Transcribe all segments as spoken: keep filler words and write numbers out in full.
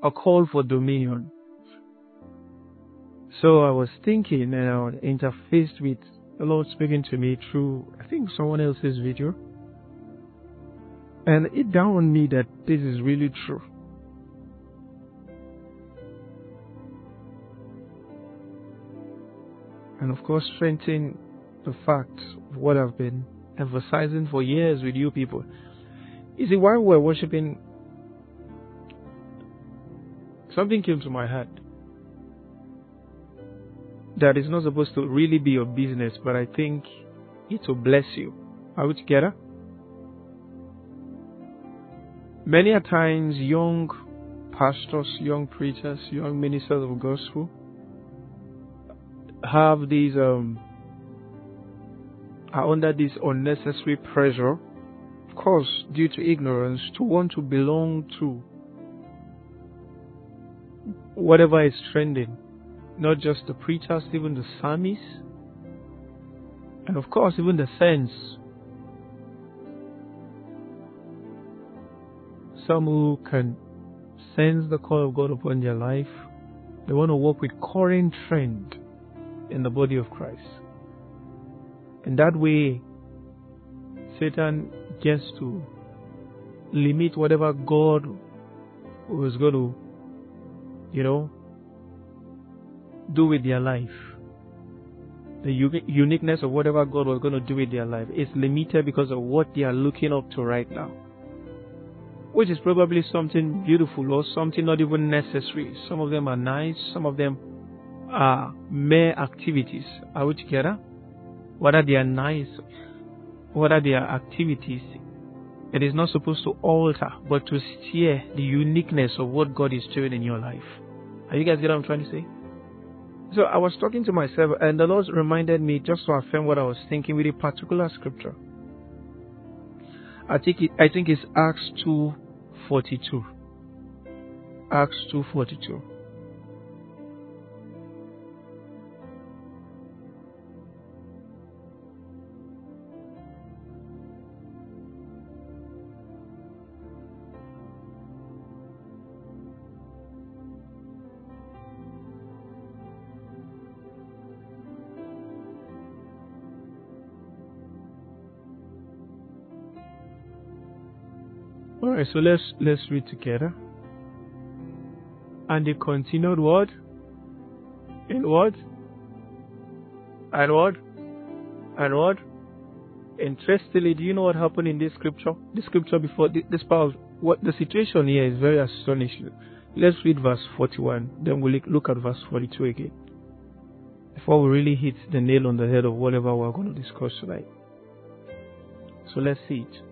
a call for dominion. So I was thinking and I was interfaced with the Lord speaking to me through, I think, someone else's video. And it dawned on me that this is really true. And of course, strengthening the fact of what I've been emphasizing for years with you people. You see, while we're worshiping, something came to my heart that is not supposed to really be your business, but I think it will bless you. Are we together? Many a times, young pastors, young preachers, young ministers of gospel have these, um, are under this unnecessary pressure, of course, due to ignorance, to want to belong to whatever is trending. Not just the preachers, even the psalmists, and of course, even the saints. Some who can sense the call of God upon their life, they want to walk with current trend in the body of Christ. And that way, Satan gets to limit whatever God was going to, you know, do with their life. The u- uniqueness of whatever God was going to do with their life is limited because of what they are looking up to right now, which is probably something beautiful or something not even necessary. Some of them are nice, some of them are mere activities. Are we together? Whether they are nice, whether they are activities, it is not supposed to alter, but to steer the uniqueness of what God is doing in your life. Are you guys getting what I'm trying to say? So I was talking to myself, and the Lord reminded me just to affirm what I was thinking with a particular scripture. I think it, I think it's Acts two forty-two. Acts two forty-two. Alright, so let's let's read together. And they continued what? In what? And what? And what? Interestingly, do you know what happened in this scripture? The scripture before this, this part, what the situation here is very astonishing. Let's read verse forty-one, then we'll look at verse forty-two again, before we really hit the nail on the head of whatever we're going to discuss tonight. So let's see it.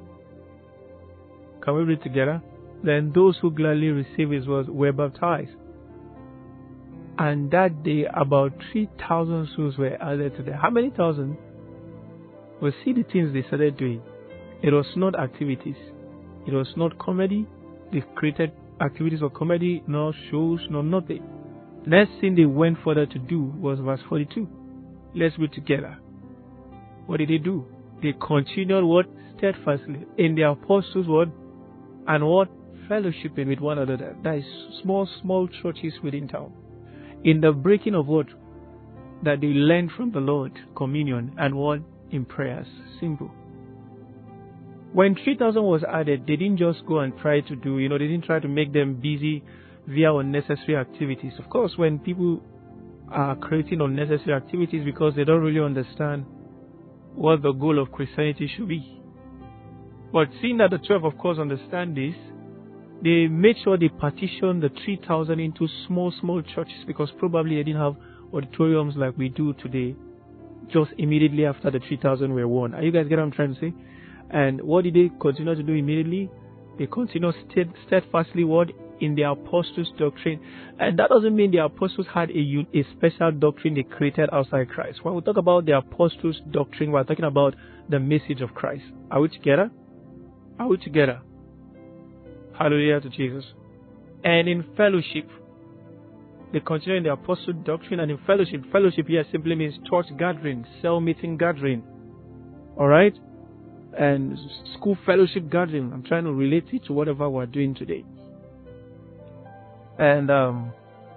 Can we read together? Then those who gladly received his word were baptized. And that day about three thousand souls were added to them. How many thousand? Well, see the things they started doing. It was not activities. It was not comedy. They created activities of comedy, no shows, no nothing. Next thing they went further to do was verse forty-two. Let's read together. What did they do? They continued what? Steadfastly in the apostles' word and what? Fellowshipping with one another. That is small, small churches within town. In the breaking of what? That they learned from the Lord, communion, and what? In prayers. Simple. When three thousand was added, they didn't just go and try to do, you know, they didn't try to make them busy via unnecessary activities. Of course, when people are creating unnecessary activities because they don't really understand what the goal of Christianity should be. But seeing that the twelve, of course, understand this, they made sure they partitioned the three thousand into small, small churches, because probably they didn't have auditoriums like we do today just immediately after the three thousand were won. Are you guys getting what I'm trying to say? And what did they continue to do immediately? They continued steadfastly what? In the apostles' doctrine. And that doesn't mean the apostles had a, a special doctrine they created outside Christ. When we talk about the apostles' doctrine, we're talking about the message of Christ. Are we together? Are we together? Hallelujah to Jesus. And in fellowship, they continue in the apostle doctrine and in fellowship. Fellowship here simply means church gathering, cell meeting gathering. Alright? And school fellowship gathering. I'm trying to relate it to whatever we're doing today. And um,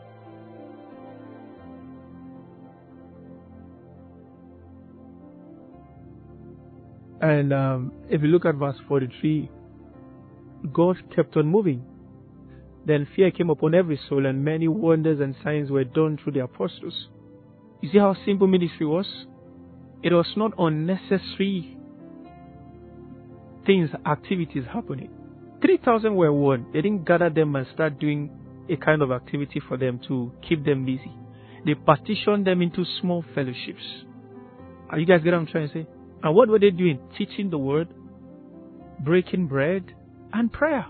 and um, if you look at verse forty-three, God kept on moving. Then fear came upon every soul, and many wonders and signs were done through the apostles. You see how simple ministry was? It was not unnecessary things, activities happening. three thousand were warned. They didn't gather them and start doing a kind of activity for them to keep them busy. They partitioned them into small fellowships. Are you guys getting what I'm trying to say? And what were they doing? Teaching the word, breaking bread, and prayer.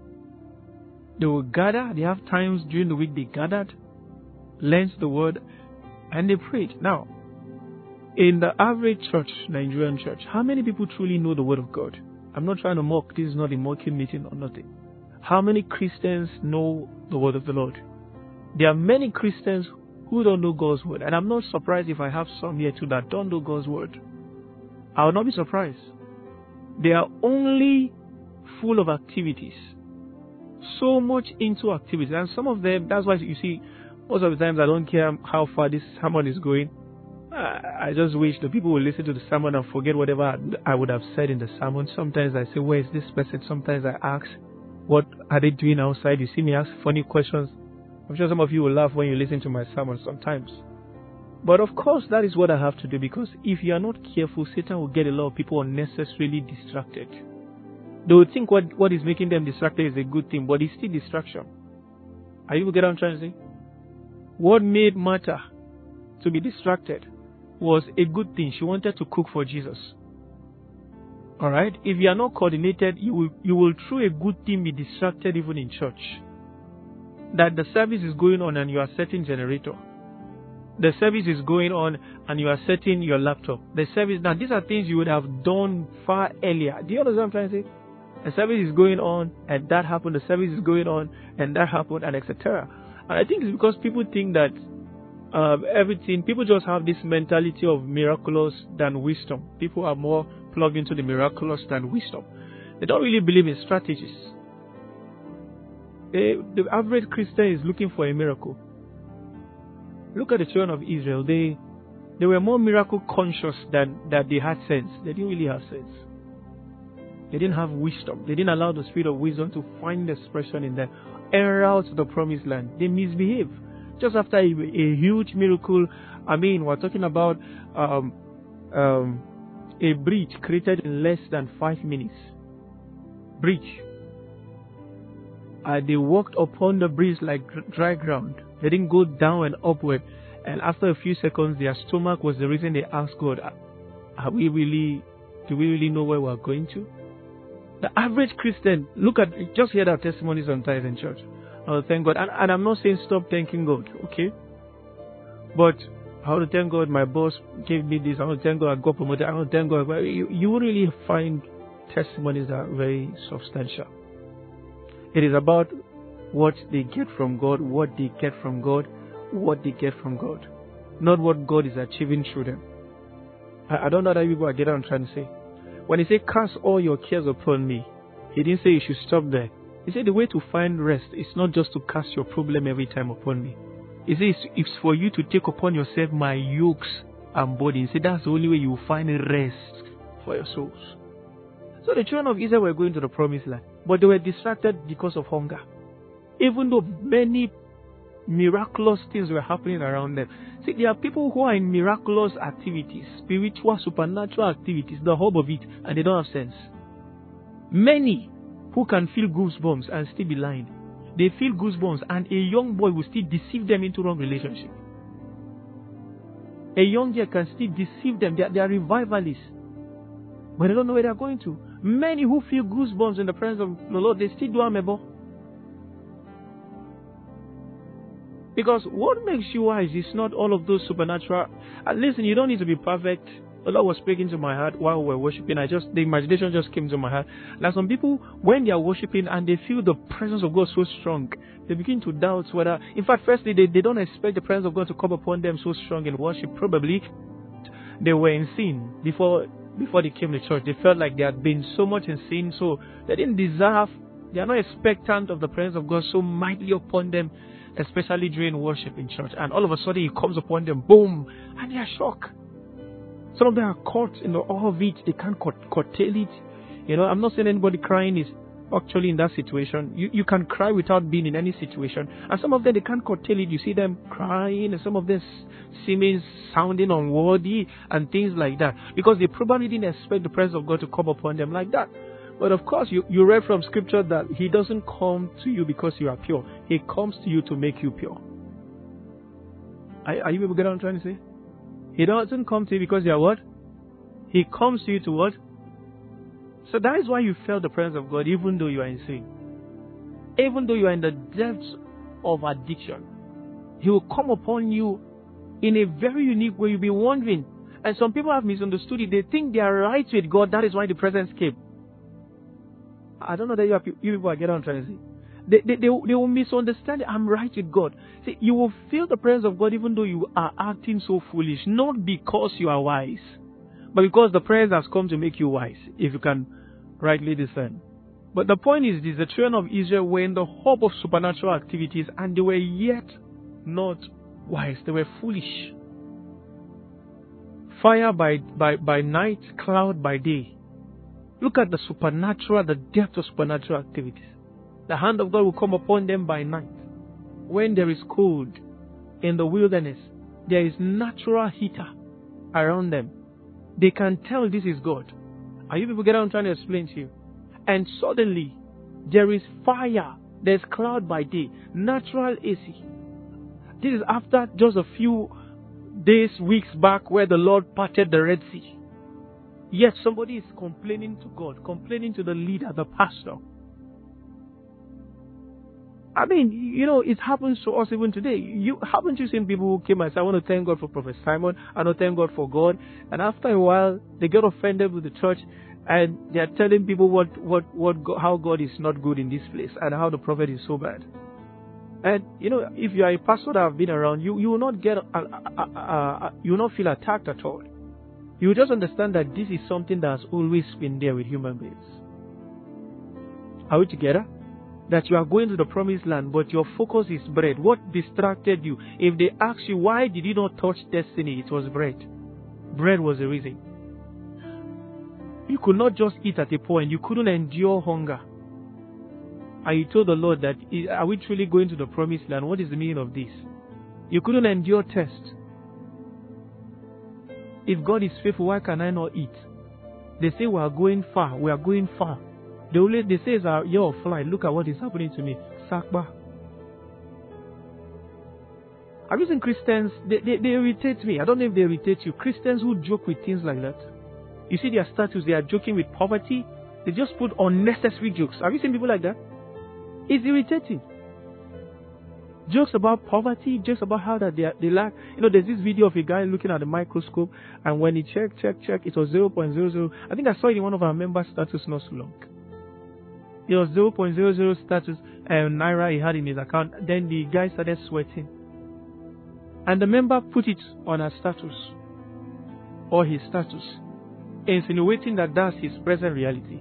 They will gather. They have times during the week they gathered, learned the word, and they prayed. Now, in the average church, Nigerian church, how many people truly know the word of God? I'm not trying to mock. This is not a mocking meeting or nothing. How many Christians know the word of the Lord? There are many Christians who don't know God's word. And I'm not surprised if I have some here too that don't know God's word. I will not be surprised. They are only full of activities. So much into activities. And some of them, that's why you see, most of the times I don't care how far this sermon is going. I just wish the people will listen to the sermon and forget whatever I would have said in the sermon. Sometimes I say, where is this person? Sometimes I ask, what are they doing outside? You see me ask funny questions. I'm sure some of you will laugh when you listen to my sermon sometimes. But of course, that is what I have to do, because if you are not careful, Satan will get a lot of people unnecessarily distracted. They will think what, what is making them distracted is a good thing, but it's still distraction. Are you getting what I'm trying to say? What made Martha to be distracted was a good thing. She wanted to cook for Jesus. Alright? If you are not coordinated, you will, you will through a good thing be distracted even in church. That the service is going on and you are setting generator. The service is going on and you are setting your laptop. The service, now these are things you would have done far earlier. Do you understand what I'm trying to say? The service is going on and that happened. The service is going on and that happened, and et cetera. And I think it's because people think that um, everything, people just have this mentality of miraculous than wisdom. People are more plugged into the miraculous than wisdom. They don't really believe in strategies. They, the average Christian is looking for a miracle. Look at the children of Israel. They they were more miracle conscious than that they had sense. They didn't really have sense. They didn't have wisdom. They didn't allow the spirit of wisdom to find expression in them. En route to the promised land, they misbehave. Just after a, a huge miracle, I mean, we're talking about um, um, a bridge created in less than five minutes. Bridge. Uh, they walked upon the bridge like dry ground. They didn't go down and upward. And after a few seconds, their stomach was the reason they asked God, "Are we really? Do we really know where we're going to?" The average Christian, look at, just hear that testimony sometimes in church. Oh, thank God. And, and I'm not saying stop thanking God, okay? But I want to thank God my boss gave me this. I want to thank God I got promoted. I want to thank God. But you, you won't really find testimonies that are very substantial. It is about what they get from God, what they get from God, what they get from God. Not what God is achieving through them. I, I don't know that people are getting what I'm trying to say. When he said, cast all your cares upon me, he didn't say you should stop there. He said the way to find rest is not just to cast your problem every time upon me. He says it's for you to take upon yourself my yokes and burden. He said that's the only way you will find rest for your souls. So the children of Israel were going to the promised land, but they were distracted because of hunger. Even though many miraculous things were happening around them. See, there are people who are in miraculous activities, spiritual, supernatural activities, the hub of it, and they don't have sense. Many who can feel goosebumps and still be lying. They feel goosebumps and a young boy will still deceive them into wrong relationship. A young girl can still deceive them. They are, they are revivalists, but they don't know where they are going to. Many who feel goosebumps in the presence of the Lord, they still do amebo. Because what makes you wise is not all of those supernatural. And listen, you don't need to be perfect. The Lord was speaking to my heart while we were worshiping. I just, the imagination just came to my heart. Like some people, when they are worshiping and they feel the presence of God so strong, they begin to doubt whether, in fact, firstly, they, they don't expect the presence of God to come upon them so strong in worship. Probably they were in sin before, before they came to church. They felt like they had been so much in sin, so they didn't deserve They are not expectant of the presence of God so mightily upon them, especially during worship in church. And all of a sudden, it comes upon them, boom, and they are shocked. Some of them are caught in the awe of it. They can't curtail it. You know, I'm not saying anybody crying is actually in that situation. You you can cry without being in any situation. And some of them, they can't curtail it. You see them crying, and some of them seeming, sounding unworthy, and things like that. Because they probably didn't expect the presence of God to come upon them like that. But of course, you, you read from scripture that He doesn't come to you because you are pure. He comes to you to make you pure. Are, are you able to get what I'm trying to say? He doesn't come to you because you are what? He comes to you to what? So that is why you felt the presence of God even though you are in sin. Even though you are in the depths of addiction. He will come upon you in a very unique way. You'll be wondering. And some people have misunderstood it. They think they are right with God. That is why the presence came. I don't know that you, are, you people are getting what I'm trying to say. They, they, they, they will misunderstand it. I'm right with God. See, you will feel the presence of God even though you are acting so foolish. Not because you are wise, but because the presence has come to make you wise, if you can rightly discern. But the point is this: the children of Israel were in the hope of supernatural activities, and they were yet not wise. They were foolish. Fire by, by, by night, cloud by day. Look at the supernatural, the depth of supernatural activities. The hand of God will come upon them by night. When there is cold in the wilderness, there is natural heater around them. They can tell this is God. Are you people getting what I'm trying to explain to you? And suddenly, there is fire. There's cloud by day. Natural A C. This is after just a few days, weeks back, where the Lord parted the Red Sea. Yet somebody is complaining to God, complaining to the leader, the pastor. I mean, you know, it happens to us even today. You haven't you seen people who came and said, I want to thank God for Prophet Simon, I want to thank God for God, and after a while they get offended with the church and they are telling people what, what, what God, how God is not good in this place and how the prophet is so bad. And you know, if you are a pastor that have been around, you, you will not get, uh, uh, uh, uh, you will not feel attacked at all. You will just understand that this is something that has always been there with human beings. Are we together? That you are going to the promised land, but your focus is bread. What distracted you? If they ask you, why did you not touch destiny? It was bread. Bread was the reason. You could not just eat at a point. You couldn't endure hunger. And you told the Lord that, are we truly going to the promised land? What is the meaning of this? You couldn't endure thirst. If God is faithful, why can I not eat? They say we are going far. We are going far. They only they say it's our year of flight. Look at what is happening to me. Sakba. I've seen Christians, they, they, they irritate me. I don't know if they irritate you. Christians who joke with things like that. You see their status, they are joking with poverty. They just put unnecessary jokes. Have you seen people like that? It's irritating. Jokes about poverty, jokes about how that they, are, they lack. You know, there's this video of a guy looking at the microscope, and when he checked, checked, checked, it was zero point zero zero. I think I saw it in one of our members' status not so long. It was zero point zero zero status and Naira he had in his account. Then the guy started sweating. And the member put it on her status, or his status, insinuating that that's his present reality.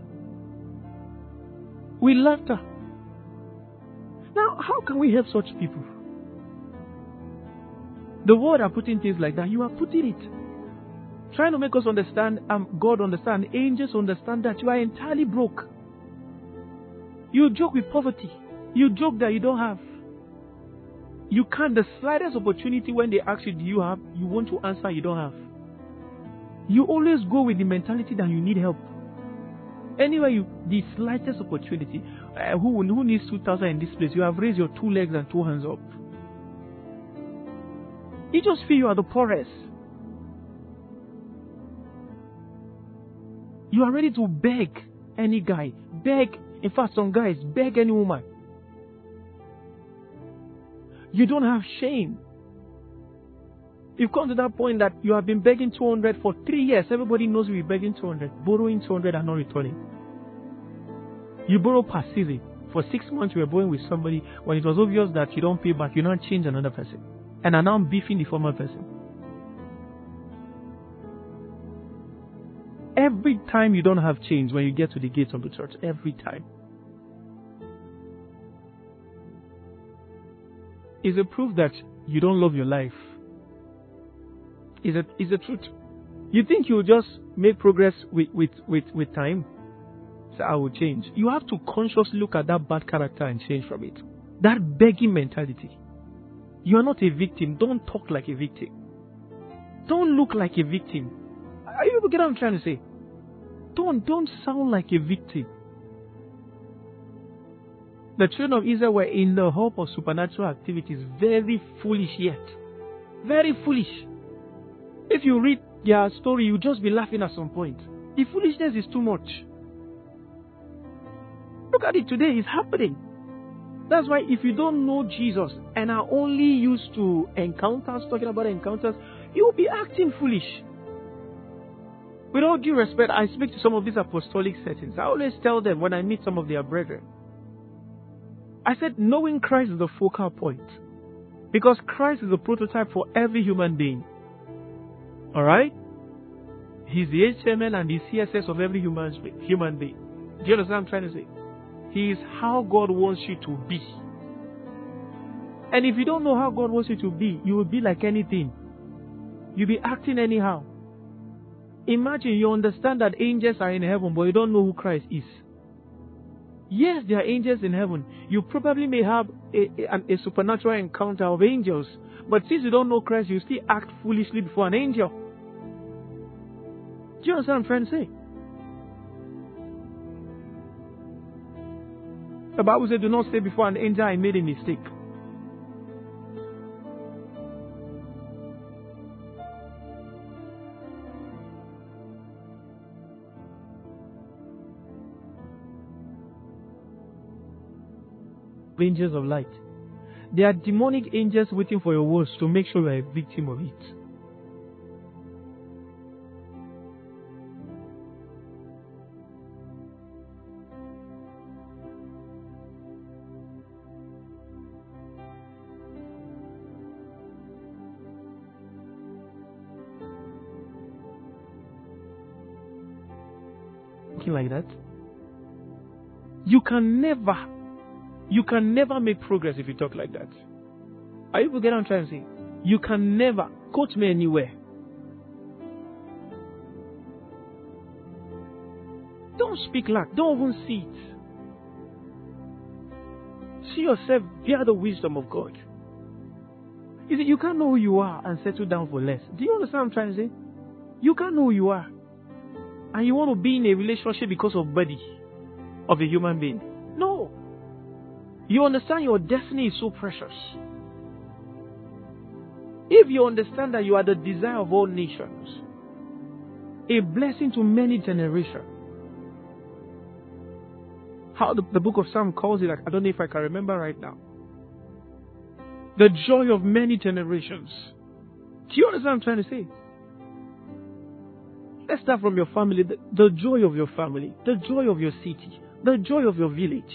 We laughed her. Now, how can we help such people? The world are putting things like that. You are putting it. Trying to make us understand, um, God understand, angels understand that you are entirely broke. You joke with poverty. You joke that you don't have. You can't, the slightest opportunity when they ask you, do you have, you want to answer, you don't have. You always go with the mentality that you need help. Anyway, you, the slightest opportunity, uh, who, who needs two thousand in this place? You have raised your two legs and two hands up. You just feel you are the poorest. You are ready to beg any guy. Beg, in fact, some guys, beg any woman. You don't have shame. You've come to that point that you have been begging two hundred for three years. Everybody knows you're begging two hundred, borrowing two hundred and not returning. You borrow per season. For six months you were borrowing with somebody when it was obvious that you don't pay back, you now change another person. And are now beefing the former person. Every time you don't have change when you get to the gates of the church. Every time. is a proof that you don't love your life. Is a is the truth. You think you'll just make progress with, with, with, with time? So I will change. You have to consciously look at that bad character and change from it. That begging mentality. You are not a victim. Don't talk like a victim. Don't look like a victim. Are you able to get what I'm trying to say? Don't don't sound like a victim. The children of Israel were in the hope of supernatural activities, very foolish yet. Very foolish. If you read their story, you'll just be laughing at some point. The foolishness is too much. Look at it today, it's happening. That's why if you don't know Jesus and are only used to encounters, talking about encounters, you will be acting foolish. With all due respect, I speak to some of these apostolic settings. I always tell them when I meet some of their brethren, I said, knowing Christ is the focal point. Because Christ is the prototype for every human being. Alright? He's the H M L and the C S S of every human, human being. Do you understand what I'm trying to say? He is how God wants you to be. And if you don't know how God wants you to be, you will be like anything. You'll be acting anyhow. Imagine you understand that angels are in heaven, but you don't know who Christ is. Yes, there are angels in heaven. You probably may have a, a, a supernatural encounter of angels. But since you don't know Christ, you still act foolishly before an angel. Do you understand what I'm trying to say? The Bible says, do not say before an angel, I made a mistake. Angels of light. There are demonic angels waiting for your words to make sure you are a victim of it. Like that, you can never you can never make progress if you talk like that. Are you getting what I'm trying to say? You can never quote me anywhere. Don't speak like, don't even see it. See yourself via the wisdom of God. You see, you can't know who you are and settle down for less. Do you understand what I'm trying to say? You can't know who you are. And you want to be in a relationship because of body of a human being. No. You understand your destiny is so precious. If you understand that you are the desire of all nations, a blessing to many generations. How the, the book of Psalm calls it, I don't know if I can remember right now. The joy of many generations. Do you understand what I'm trying to say? Let's start from your family. The, the joy of your family. The joy of your city. The joy of your village.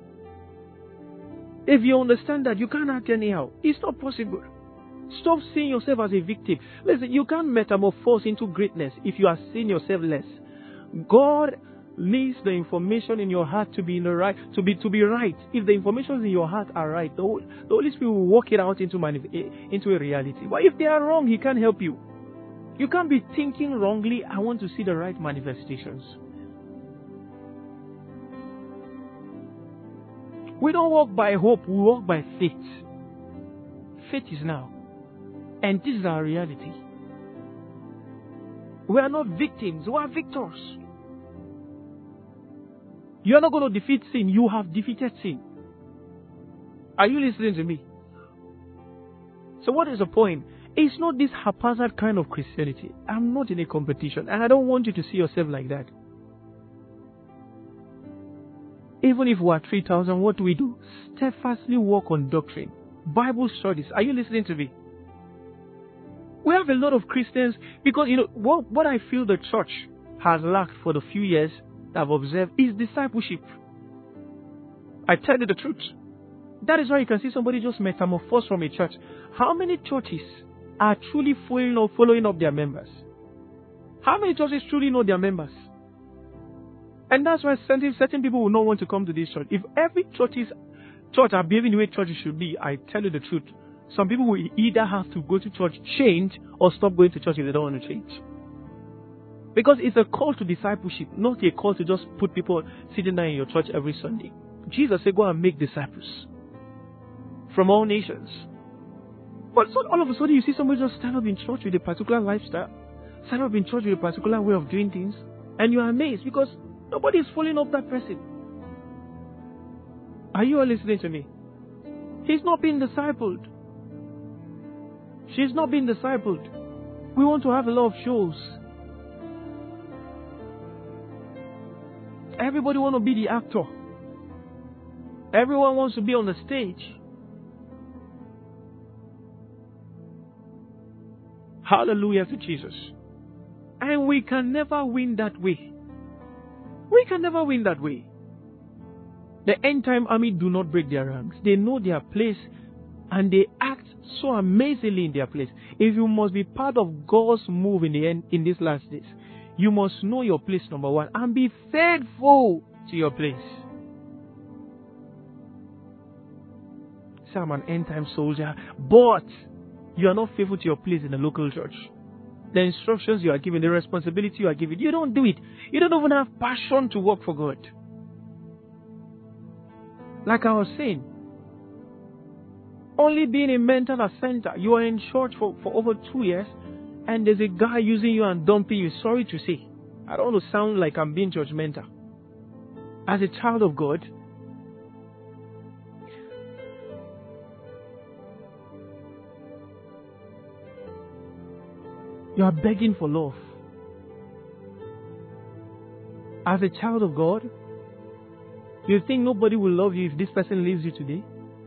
If you understand that you can't act anyhow, it's not possible. Stop seeing yourself as a victim. Listen, you can't metamorphose into greatness if you are seeing yourself less. God needs the information in your heart to be in the right, to be to be right. If the information in your heart are right, the, the Holy Spirit will work it out into manif- into a reality. But if they are wrong, He can't help you. You can't be thinking wrongly. I want to see the right manifestations. We don't walk by hope, we walk by faith. Faith is now. And this is our reality. We are not victims, we are victors. You are not going to defeat sin, you have defeated sin. Are you listening to me? So what is the point? It's not this haphazard kind of Christianity. I'm not in a competition, and I don't want you to see yourself like that. Even if we are three thousand, what do we do? Steadfastly work on doctrine. Bible studies. Are you listening to me? We have a lot of Christians, because, you know, what, what I feel the church has lacked for the few years that I've observed is discipleship. I tell you the truth. That is why you can see somebody just metamorphose from a church. How many churches are truly following up, following up their members? How many churches truly know their members? And that's why certain, certain people will not want to come to this church. If every churches church are behaving the way church should be. I tell you the truth. Some people will either have to go to church, change, or stop going to church if they don't want to change. Because it's a call to discipleship, not a call to just put people sitting there in your church every Sunday. Jesus said, go and make disciples from all nations. But so all of a sudden you see somebody just stand up in church with a particular lifestyle, stand up in church with a particular way of doing things, and you are amazed because nobody is following up that person. Are you all listening to me? He's not being discipled. She's not being discipled. We want to have a lot of shows. Everybody wants to be the actor. Everyone wants to be on the stage. Hallelujah to Jesus. And we can never win that way. We can never win that way. The end time army do not break their ranks. They know their place and they act so amazingly in their place. If you must be part of God's move in the end, in these last days, you must know your place, number one, and be faithful to your place. Say, I'm an end time soldier, but you are not faithful to your place in the local church. The instructions you are given, the responsibility you are given, you don't do it. You don't even have passion to work for God. Like I was saying, only being a mental center, you are in church for, for over two years, and there's a guy using you and dumping you. Sorry to say, I don't want to sound like I'm being judgmental. As a child of God, you are begging for love. As a child of God, you think nobody will love you if this person leaves you today?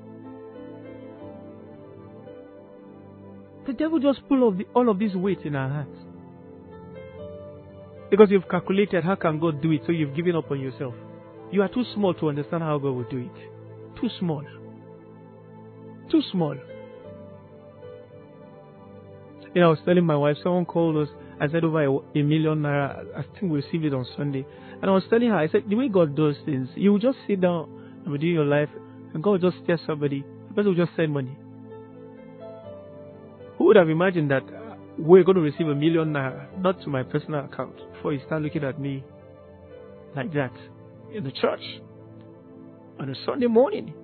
The devil just pull all of, the, all of this weight in our hearts. Because you've calculated how can God do it, so you've given up on yourself. You are too small to understand how God will do it. Too small. Too small. You know, I was telling my wife, someone called us, I said over a, a million naira, I think we received it on Sunday. And I was telling her, I said, the way God does things, you will just sit down and do your life, and God will just tell somebody, the person will just send money. Who would have imagined that we're going to receive a million naira, not to my personal account, before you start looking at me like that in the church on a Sunday morning?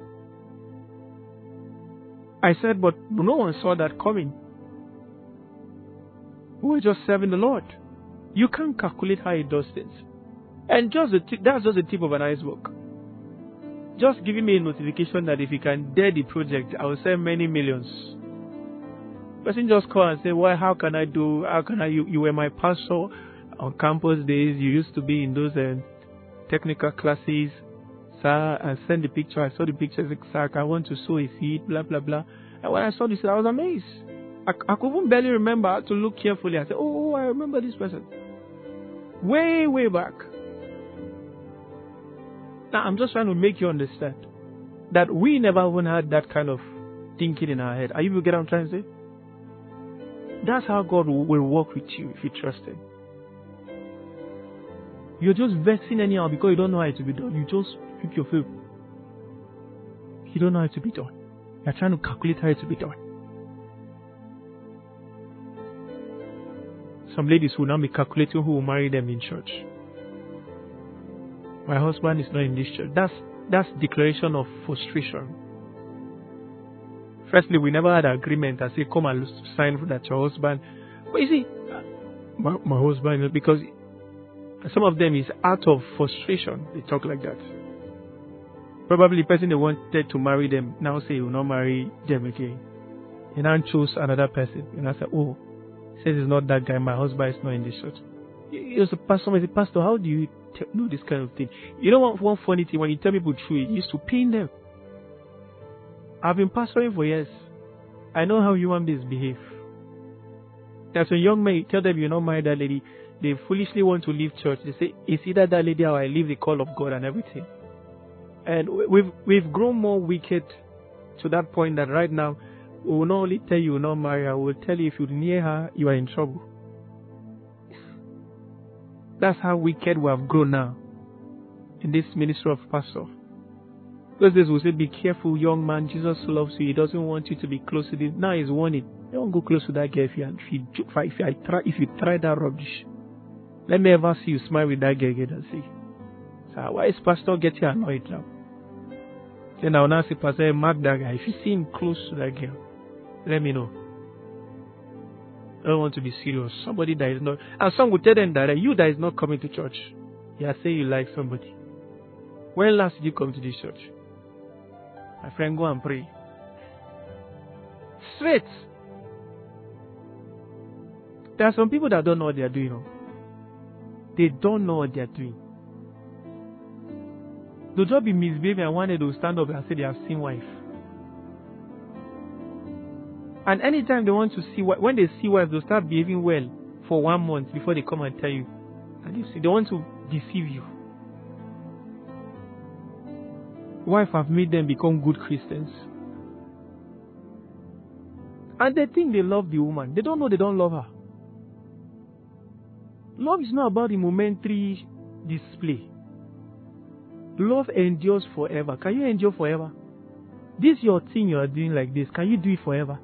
I said, but no one saw that coming. We were just serving the Lord. You can't calculate how He does things. And just the t- that's just the tip of an iceberg. Just giving me a notification that if you can dare the project, I will send many millions. Person just call and say, well, how can I do, how can I, you, you were my pastor on campus days, you used to be in those uh, technical classes, sir, and send the picture, I saw the picture, I said, sir, I want to sow a seed, blah, blah, blah. And when I saw this, I was amazed. I, I could even barely remember. I had to look carefully. I said, oh, I remember this person. Way, way back. Now, I'm just trying to make you understand that we never even had that kind of thinking in our head. Are you able to get what I'm trying to say? That's how God will, will work with you if you trust Him. You're just vexing anyhow because you don't know how it to be done. You just speak your faith. You don't know how it to be done. You're trying to calculate how it to be done. Some ladies will now be calculating who will marry them in church. My husband is not in this church. That's that's declaration of frustration. Firstly, we never had an agreement and say, come and sign for that your husband. But you see, my, my husband, because some of them is out of frustration, they talk like that. Probably the person they wanted to marry them now say he will not marry them again. He now chose another person. And I said, oh, says it's not that guy, my husband is not in this church. He was a pastor, he said, Pastor, how do you t- know this kind of thing? You know what, one funny thing, when you tell people true, it used to pain them. I've been pastoring for years. I know how human beings behave. There's a young man, you tell them you're not married that lady, they foolishly want to leave church. They say, it's either that lady or I leave the call of God and everything. And we've we've grown more wicked to that point that right now, we will not only tell you you're not married, I will tell you if you're near her, you are in trouble. That's how wicked we have grown now in this ministry of pastor. Those days we'll say, be careful, young man. Jesus loves you. He doesn't want you to be close to this. Now he's warning. Don't go close to that girl if you, if you, if you, try, if you try that rubbish. Let me ever see you smile with that girl again and see. So why is Pastor getting annoyed now? Then I'll now say, Pastor, mark that guy. If you see him close to that girl, let me know. I don't want to be serious. Somebody that is not, and some will tell them that you that is not coming to church. You are saying you like somebody. When last did you come to this church? My friend, go and pray. Straight. There are some people that don't know what they are doing. They don't know what they are doing. They'll just be misbehaving and one day they'll stand up and say they have seen wife. And anytime they want to see, when they see wife, they'll start behaving well for one month before they come and tell you. And you see, they want to deceive you. Wife have made them become good Christians. And they think they love the woman. They don't know they don't love her. Love is not about the momentary display. Love endures forever. Can you endure forever? This your thing you are doing like this. Can you do it forever?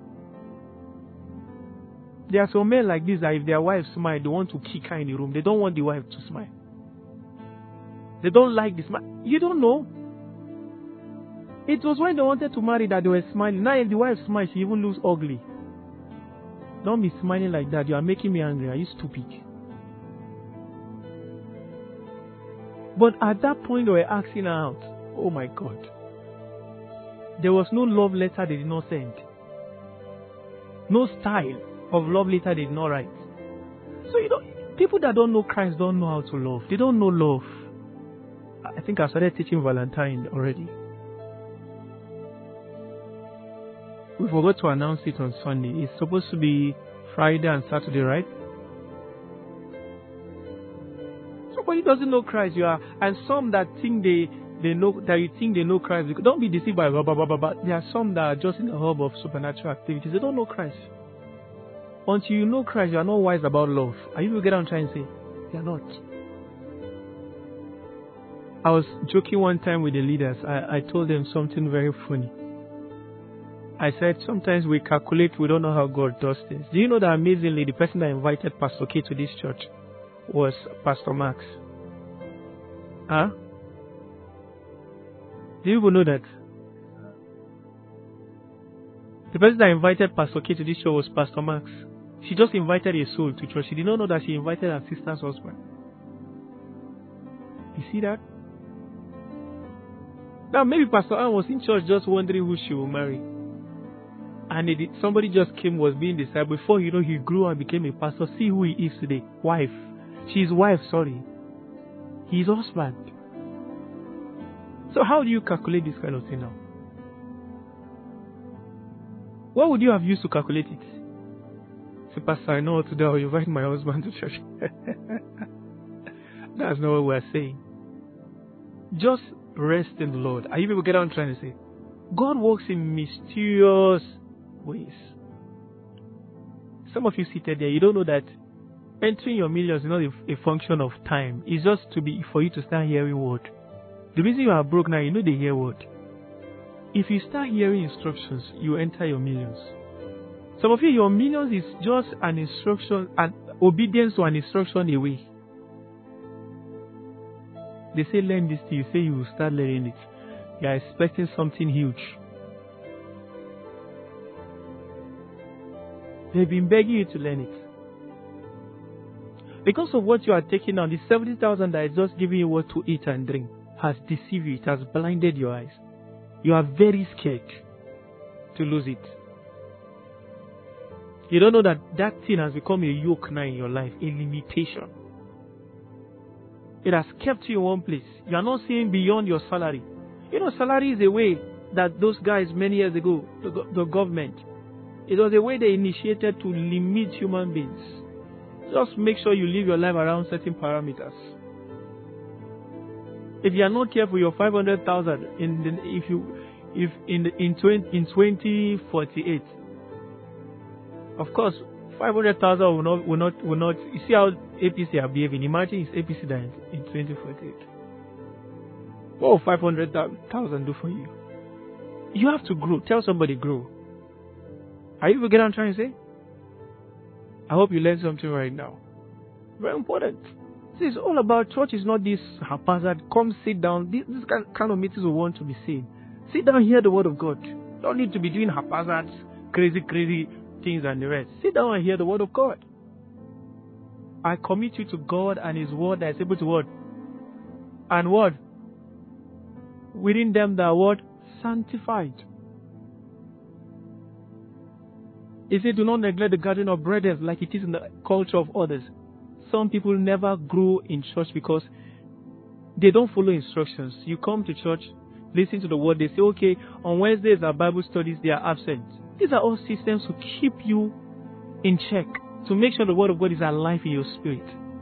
There are some men like this that if their wife smile, they want to kick her in the room. They don't want the wife to smile. They don't like this. You don't know. It was when they wanted to marry that they were smiling. Now if the wife smiles, she even looks ugly. Don't be smiling like that. You are making me angry. Are you stupid? But at that point, they were asking her out. Oh my God. There was no love letter they did not send. No style of love letter they did not write. So, you know, people that don't know Christ don't know how to love. They don't know love. I think I started teaching Valentine already. We forgot to announce it on Sunday. It's supposed to be Friday and Saturday, right? Somebody doesn't know Christ, you are, and some that think they they know that you think they know Christ. Don't be deceived by blah, blah, blah, blah, blah. There are some that are just in the hub of supernatural activities. They don't know Christ. Until you know Christ, you are not wise about love. Are you get what I'm trying to say? You are not. I was joking one time with the leaders. I, I told them something very funny. I said, sometimes we calculate, we don't know how God does things. Do you know that amazingly, the person that invited Pastor K to this church was Pastor Max? Huh? Do you even know that? The person that invited Pastor K to this show was Pastor Max. She just invited a soul to church. She did not know that she invited her sister's husband. You see that? Now maybe Pastor Ann was in church just wondering who she will marry. And it, somebody just came, was being discipled. Before you know, he grew and became a pastor. See who he is today. Wife. She's wife, sorry. He's husband. So how do you calculate this kind of thing now? What would you have used to calculate it? Say, Pastor, I know what to do. I'll invite my husband to church. That's not what we're saying. Just rest in the Lord. Are you people get what I'm trying to say? God works in mysterious ways. Some of you seated there, you don't know that entering your millions is not a, a function of time. It's just to be for you to start hearing word. The reason you are broke now, you know they hear word. If you start hearing instructions, you enter your millions. Some of you, your millions is just an instruction, an obedience to an instruction away. They say learn this thing, you say you will start learning it. You are expecting something huge. They've been begging you to learn it. Because of what you are taking now, the seventy thousand that is just giving you what to eat and drink has deceived you. It has blinded your eyes. You are very scared to lose it. You don't know that that thing has become a yoke now in your life, a limitation. It has kept you in one place. You are not seeing beyond your salary. You know, salary is a way that those guys many years ago, the, the government, it was a way they initiated to limit human beings. Just make sure you live your life around certain parameters. If you are not careful, your five hundred thousand in the, if you if in the, in twenty in twenty forty-eight, of course, five hundred thousand will not will not will not. You see how A P C are behaving. Imagine it's A P C that in, in twenty forty-eight. What will five hundred thousand do for you? You have to grow. Tell somebody grow. Are you getting what I'm trying to say? I hope you learned something right now. Very important. See, it's all about church. Is not this haphazard. Come sit down. This, this kind of meetings we want to be seen. Sit down, hear the word of God. Don't need to be doing haphazard, crazy, crazy things and the rest. Sit down and hear the word of God. I commit you to God and His word that is able to what? And what? Within them that are what? Sanctified. He said, do not neglect the gathering of brethren like it is in the culture of others. Some people never grow in church because they don't follow instructions. You come to church, listen to the word, they say, okay, on Wednesdays our Bible studies, they are absent. These are all systems to keep you in check, to make sure the word of God is alive in your spirit.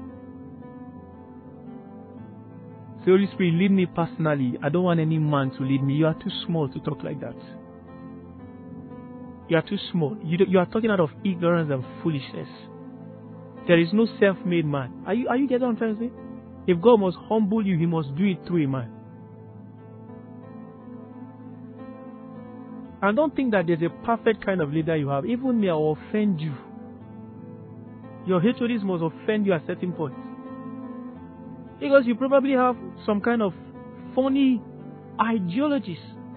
Say, Holy Spirit, lead me personally. I don't want any man to lead me. You are too small to talk like that. You are too small. You, do, you are talking out of ignorance and foolishness. There is no self-made man. Are you, are you getting what I'm trying to say? If God must humble you, He must do it through a man. And don't think that there's a perfect kind of leader you have. Even me, I will offend you. Your H O Ds must offend you at certain points. Because you probably have some kind of funny ideologies.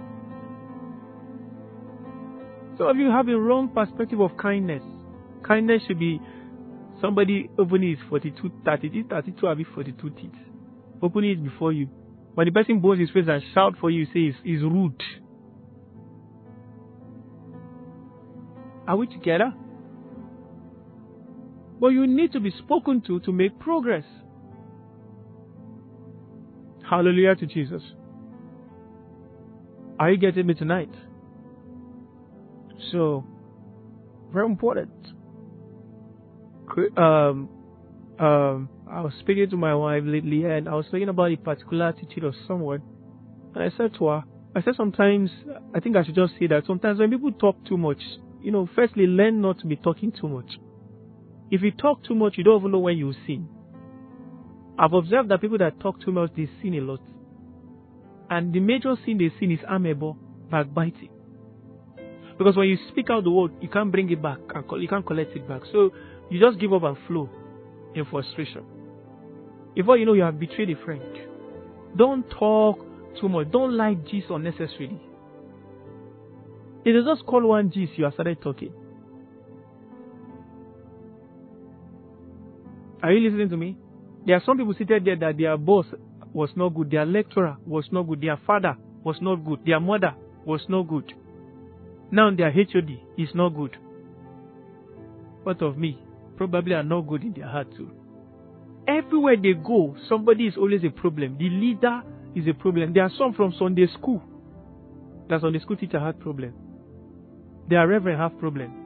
Some of you have a wrong perspective of kindness. Kindness should be somebody opening his forty-two, thirty-two, thirty-two, or forty-two teeth. Opening it before you. When the person bows his face and shout for you, you say it's, it's rude. Are we together? But you need to be spoken to to make progress. Hallelujah to Jesus. Are you getting me tonight? So, very important. Um, um, I was speaking to my wife lately, and I was speaking about a particular attitude of someone. And I said to her, I said sometimes, I think I should just say that sometimes when people talk too much, you know, firstly, learn not to be talking too much. If you talk too much, you don't even know when you sin. I've observed that people that talk too much, they sin a lot. And the major sin they sin is amiable, backbiting. Because when you speak out the word, you can't bring it back, and you can't collect it back. So you just give up and flow in frustration. Before you know, you have betrayed a friend. Don't talk too much. Don't like gist unnecessarily. It is just call one gist, you have started talking. Are you listening to me? There are some people seated there that their boss was not good, their lecturer was not good, their father was not good, their mother was not good. Now their H O D is not good. What of me? Probably are not good in their heart too. Everywhere they go, somebody is always a problem. The leader is a problem. There are some from Sunday school. That Sunday school teacher had problem. Their reverend have problem.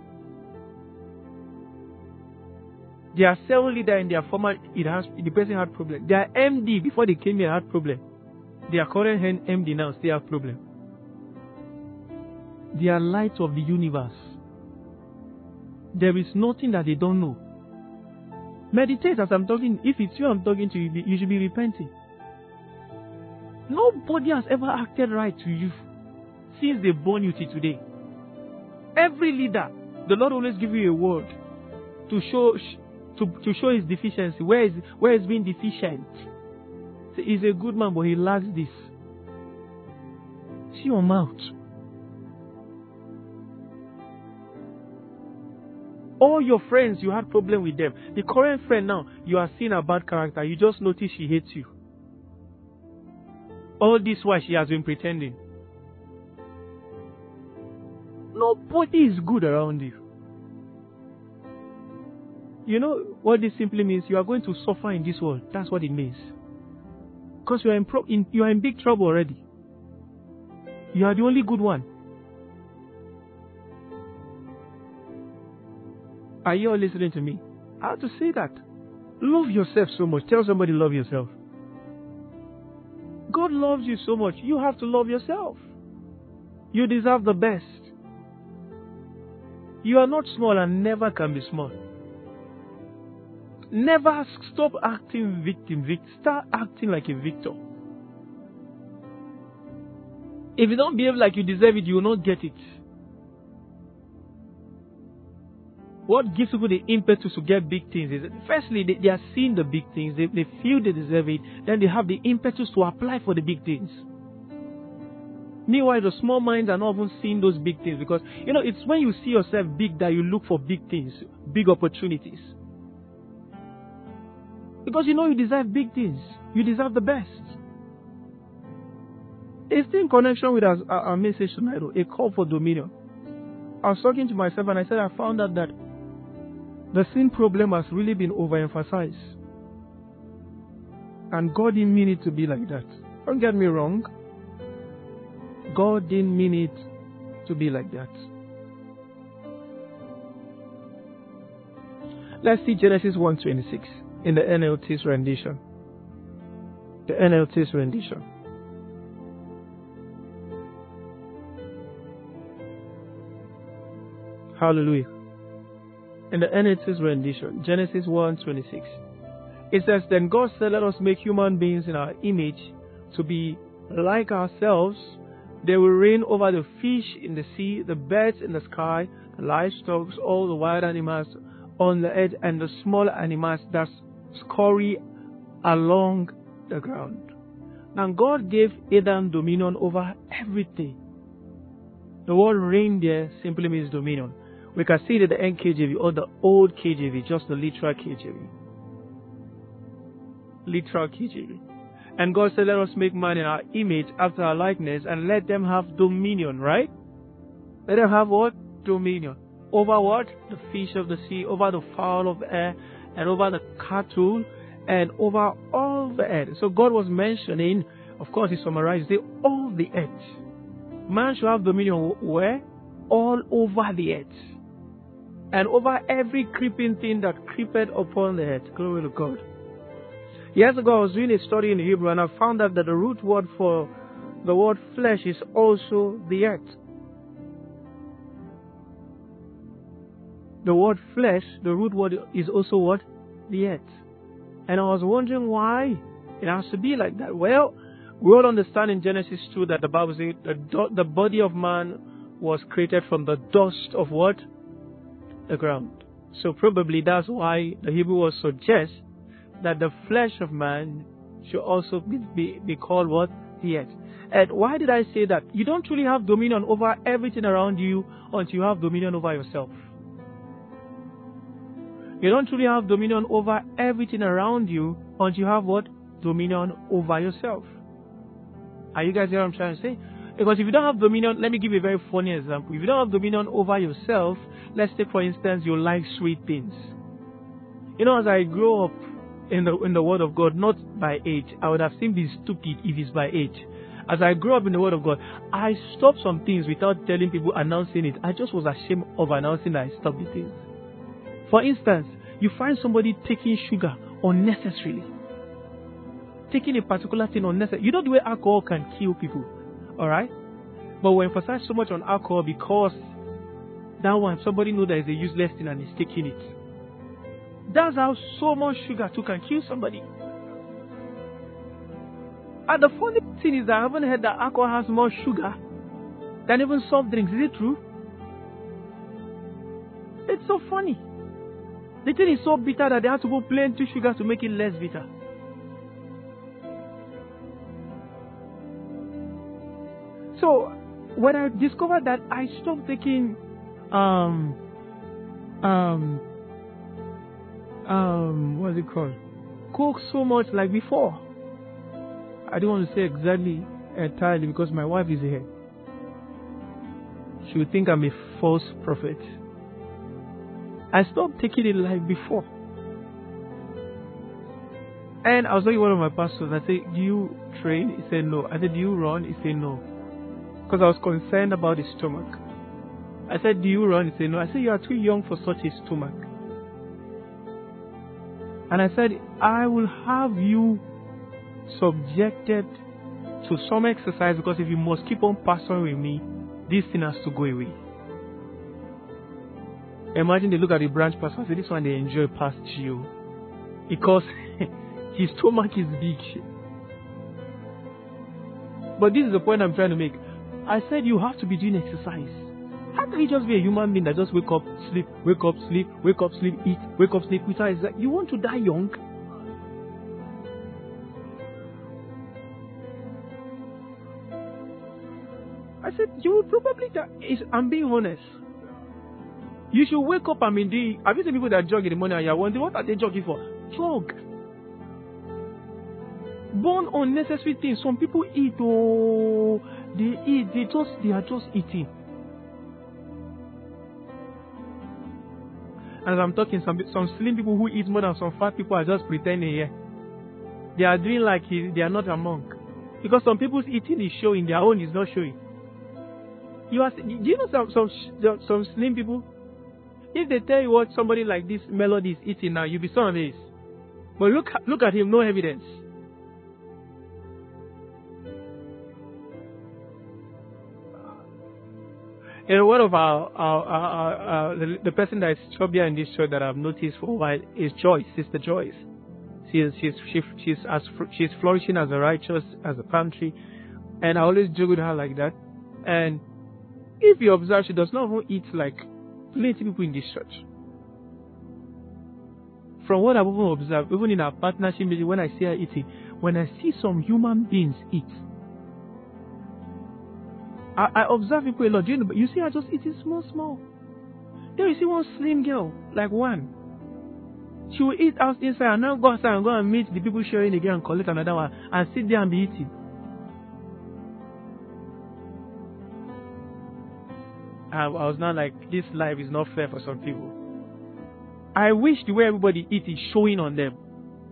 Their cell leader in their former, it has, the person had problem. Their M D before they came here had problem. Their current M D now still have problem. They are light of the universe. There is nothing that they don't know. Meditate as I'm talking. If it's you I'm talking to, you, you should be repenting. Nobody has ever acted right to you since they born you till today. Every leader, the Lord always give you a word to show to, to show his deficiency. Where is where is being deficient? So he's a good man, but he lacks this. See your mouth. All your friends, you had problem with them. The current friend now, you are seeing a bad character. You just notice she hates you. All this while she has been pretending. Nobody is good around you. You know what this simply means? You are going to suffer in this world. That's what it means. Because you are in, pro- in you are in big trouble already. You are the only good one. Are you all listening to me? I have to say that. Love yourself so much. Tell somebody love yourself. God loves you so much. You have to love yourself. You deserve the best. You are not small and never can be small. Never stop acting victim. Vict- Start acting like a victor. If you don't behave like you deserve it, you will not get it. What gives people the impetus to get big things is, firstly, they, they are seeing the big things, they, they feel they deserve it, then they have the impetus to apply for the big things. Meanwhile, the small minds are not even seeing those big things, because, you know, it's when you see yourself big that you look for big things, big opportunities. Because you know you deserve big things. You deserve the best. It's in connection with our, our message tonight, a call for dominion. I was talking to myself and I said I found out that the sin problem has really been overemphasized. And God didn't mean it to be like that. Don't get me wrong. God didn't mean it to be like that. Let's see Genesis one twenty-six in the N L T's rendition. The N L T's rendition. Hallelujah. In the N L T's rendition, Genesis one twenty-six. It says, "Then God said, let us make human beings in our image to be like ourselves. They will reign over the fish in the sea, the birds in the sky, the livestock, all the wild animals on the earth, and the small animals that scurry along the ground." Now God gave Adam dominion over everything. The word reign there simply means dominion. We can see that the N K J V or the old K J V, just the literal K J V. Literal K J V. And God said, let us make man in our image after our likeness and let them have dominion, right? Let them have what? Dominion. Over what? The fish of the sea, over the fowl of the air, and over the cattle, and over all the earth. So God was mentioning, of course he summarized it, all the earth. Man should have dominion where? All over the earth. And over every creeping thing that creepeth upon the earth. Glory to God. Years ago, I was doing a study in Hebrew and I found out that the root word for the word flesh is also the earth. The word flesh, the root word is also what? The earth. And I was wondering why it has to be like that. Well, we all understand in Genesis two that the Bible says the, the body of man was created from the dust of what? The ground. So probably that's why the Hebrew word suggests that the flesh of man should also be, be, be called what? The earth. And why did I say that? You don't truly have dominion over everything around you until you have dominion over yourself. You don't truly have dominion over everything around you until you have what? Dominion over yourself. Are you guys hearing what I'm trying to say? Because if you don't have dominion, let me give you a very funny example. If you don't have dominion over yourself, let's take for instance, you like sweet things. You know, as I grow up in the in the Word of God, not by age, I would have seemed be stupid if it's by age. As I grew up in the Word of God, I stopped some things without telling people, announcing it. I just was ashamed of announcing that I stopped the things. For instance, you find somebody taking sugar unnecessarily. Taking a particular thing unnecessarily. You know the way alcohol can kill people. Alright? But we emphasize so much on alcohol because that one, somebody knows that it's a useless thing and is taking it. That's how so much sugar too can kill somebody. And the funny thing is that I haven't heard that alcohol has more sugar than even soft drinks. Is it true? It's so funny. The thing is so bitter that they have to put plenty sugar to make it less bitter. So when I discovered that, I stopped taking um um um what's it called? Coke so much like before. I don't want to say exactly entirely because my wife is here. She would think I'm a false prophet. I stopped taking it like before. And I was talking to one of my pastors. I said, do you train? He said no. I said, do you run? He said no. Because I was concerned about his stomach. I said, do you run? He said no. I said, you are too young for such a stomach. And I said, I will have you subjected to some exercise because if you must keep on pastoring with me, this thing has to go away. Imagine they look at the branch pastor and say, this one they enjoy past you. Because his stomach is big. But this is the point I'm trying to make. I said you have to be doing exercise. How can you just be a human being that just wake up, sleep, wake up, sleep, wake up, sleep, eat, wake up, sleep? Without exercise? You want to die young? I said you will probably die. It's, I'm being honest. You should wake up and be doing. Have you seen people that jog in the morning and you're wondering what are they jogging for? Jog. Burn unnecessary things. Some people eat, oh, they eat, they just, they are just eating. As I'm talking, some some slim people who eat more than some fat people are just pretending here. They are doing like he, they are not a monk. Because some people's eating is showing, their own is not showing. You are, do you know some some some slim people? If they tell you what somebody like this Melody is eating now, you'll be so amazed. But look look at him, no evidence. You know, one of our, our, our, our, our the, the person that is chubbier in this show that I've noticed for a while is Joyce, Sister Joyce. She is, she's, she, she's, as, she's flourishing as a righteous, as a palm tree. And I always joke with her like that. And if you observe, she does not even eat like plenty people in this church. From what I've even observed, even in our partnership meeting, when I see her eating, when I see some human beings eat, I, I observe people a lot. You know, you see her just eating small, small. Then you see one slim girl, like one. She will eat out inside and now go outside and go and meet the people sharing again and collect another one and sit there and be eating. I, I was not like, this life is not fair for some people. I wish the way everybody eats is showing on them.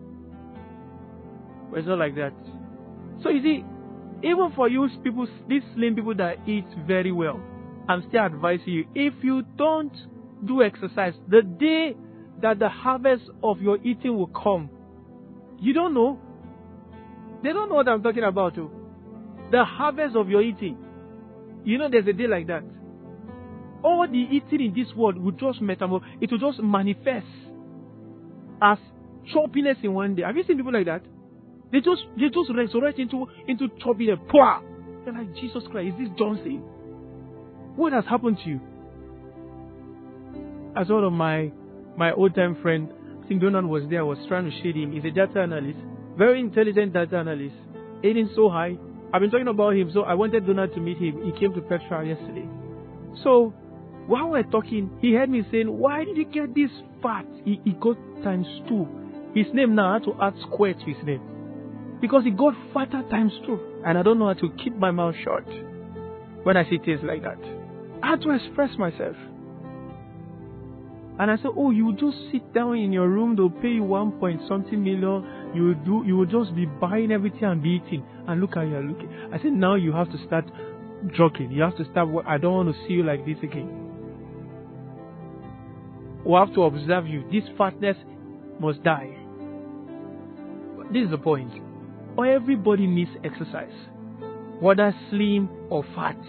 But it's not like that. So you see, even for you people, these slim people that eat very well, I'm still advising you, if you don't do exercise, the day that the harvest of your eating will come, you don't know. They don't know what I'm talking about too. The harvest of your eating. You know there's a day like that. All the eating in this world will just metamorphose. It will just manifest as choppiness in one day. Have you seen people like that? They just they just resurrect into into choppiness. Pwah! They're like, Jesus Christ, is this Johnson? What has happened to you? As one of my my old time friend, I think Donald was there, was trying to shade him. He's a data analyst, very intelligent data analyst, earning so high. I've been talking about him, so I wanted Donald to meet him. He came to Petra yesterday. So while we're talking, he heard me saying, why did you get this fat? He, he got times two. His name now, I had to add square to his name. Because he got fatter times two. And I don't know how to keep my mouth shut when I see things like that. I had to express myself. And I said, oh, you will just sit down in your room, they'll pay you one point something million, you will do you will just be buying everything and be eating. And look how you're looking. I said, now you have to start jogging. You have to start, I don't want to see you like this again. We have to observe you. This fatness must die. This is the point. Everybody needs exercise, whether slim or fat.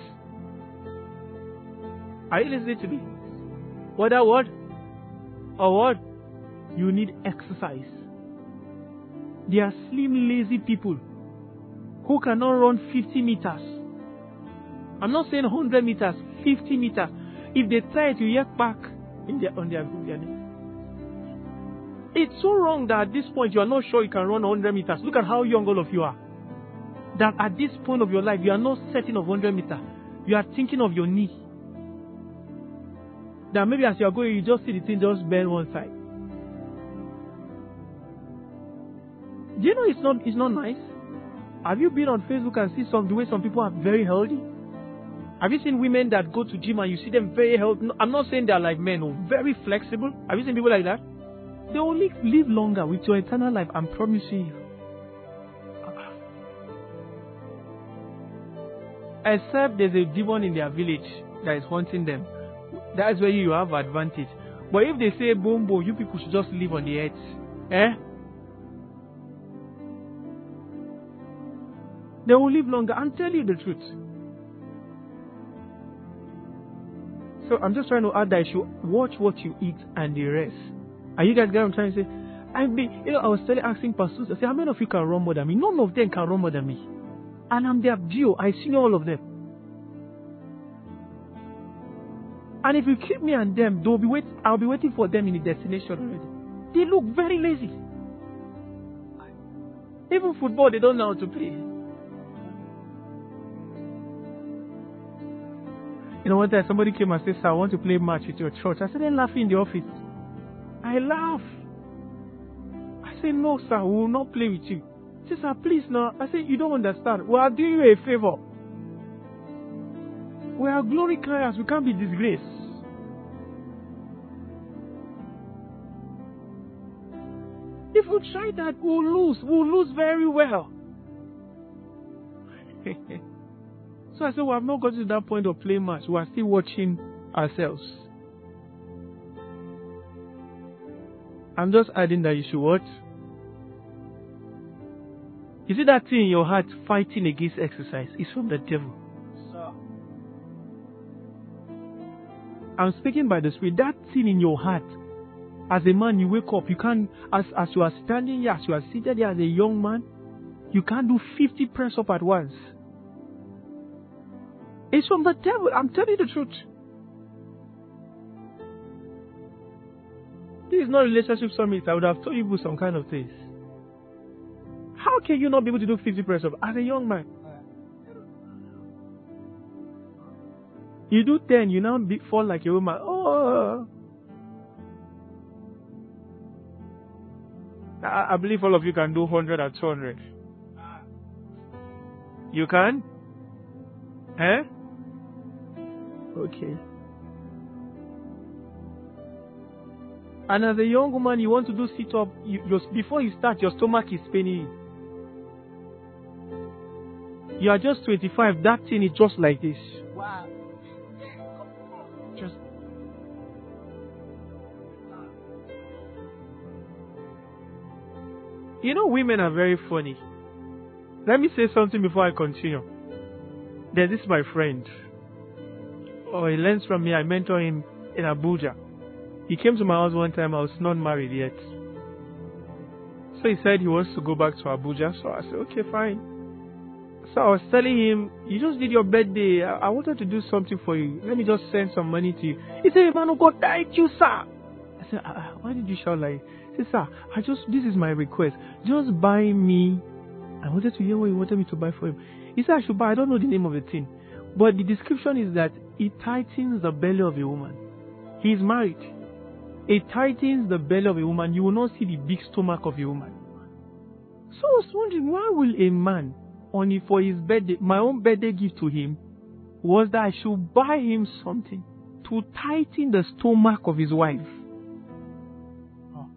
Are you listening to me? Whether what or what? You need exercise. There are slim, lazy people who cannot run fifty meters. I'm not saying one hundred meters, fifty meters. If they try to yak back in their, on their journey. It's so wrong that at this point you are not sure you can run one hundred meters. Look at how young all of you are. That at this point of your life, you are not certain of one hundred meters. You are thinking of your knee. That maybe as you are going, you just see the thing just bend one side. Do you know it's not it's not nice? Have you been on Facebook and see some the way some people are very healthy? Have you seen women that go to gym and you see them very healthy? No, I'm not saying they're like men, no, very flexible. Have you seen people like that? They only live longer with your eternal life, I'm promising you. Except there's a demon in their village that is haunting them. That's where you have advantage. But if they say, boom, boom, you people should just live on the earth. Eh? They will live longer. I'm telling you the truth. So I'm just trying to add that you should watch what you eat and the rest. Are you guys get what I'm trying to say? I mean, you know, I was telling, asking pastors, I said, how many of you can run more than me? None of them can run more than me. And I'm their view. I see all of them. And if you keep me and them, they'll be wait, I'll be waiting for them in the destination already. They look very lazy. Even football, they don't know how to play. You know, one time somebody came and said, sir, I want to play a match with your church. I said, they're laughing in the office. I laugh. I said, no, sir, we will not play with you. He said, sir, please, no. I said, you don't understand. We are doing you a favor. We are glory carriers. We can't be disgraced. If we try that, we'll lose. We'll lose very well. So I said, we have not got to that point of play match. We are still watching ourselves. I'm just adding that you should watch. You see that thing in your heart fighting against exercise? It's from the devil. So, I'm speaking by the Spirit. That thing in your heart, as a man, you wake up. You can't, as, as you are standing here, as you are seated here as a young man, you can't do fifty press up at once. It's from the devil. I'm telling you the truth. This is not relationship summit. I would have told you some kind of things. How can you not be able to do fifty press up as a young man? You do ten, you now be, fall like a woman. Oh, I, I believe all of you can do one hundred and two hundred. You can? Eh? Okay. And as a young woman, you want to do sit-up, you, your, before you start, your stomach is paining you. You are just twenty-five, that thing is just like this. Wow. Just. You know, women are very funny. Let me say something before I continue. Then this is my friend. Oh, he learns from me. I mentor him in Abuja. He came to my house one time. I was not married yet. So he said he wants to go back to Abuja. So I said, okay, fine. So I was telling him, you just did your birthday. I, I wanted to do something for you. Let me just send some money to you. He said, man of God, thank you, sir. I said, uh, why did you shout like? He said, sir, I just, this is my request. Just buy me. I wanted to hear what he wanted me to buy for him. He said, I should buy. I don't know the name of the thing. But the description is that it tightens the belly of a woman. He is married. It tightens the belly of a woman. You will not see the big stomach of a woman. So I was wondering, why will a man, only for his birthday, my own birthday gift to him, was that I should buy him something to tighten the stomach of his wife. Oh.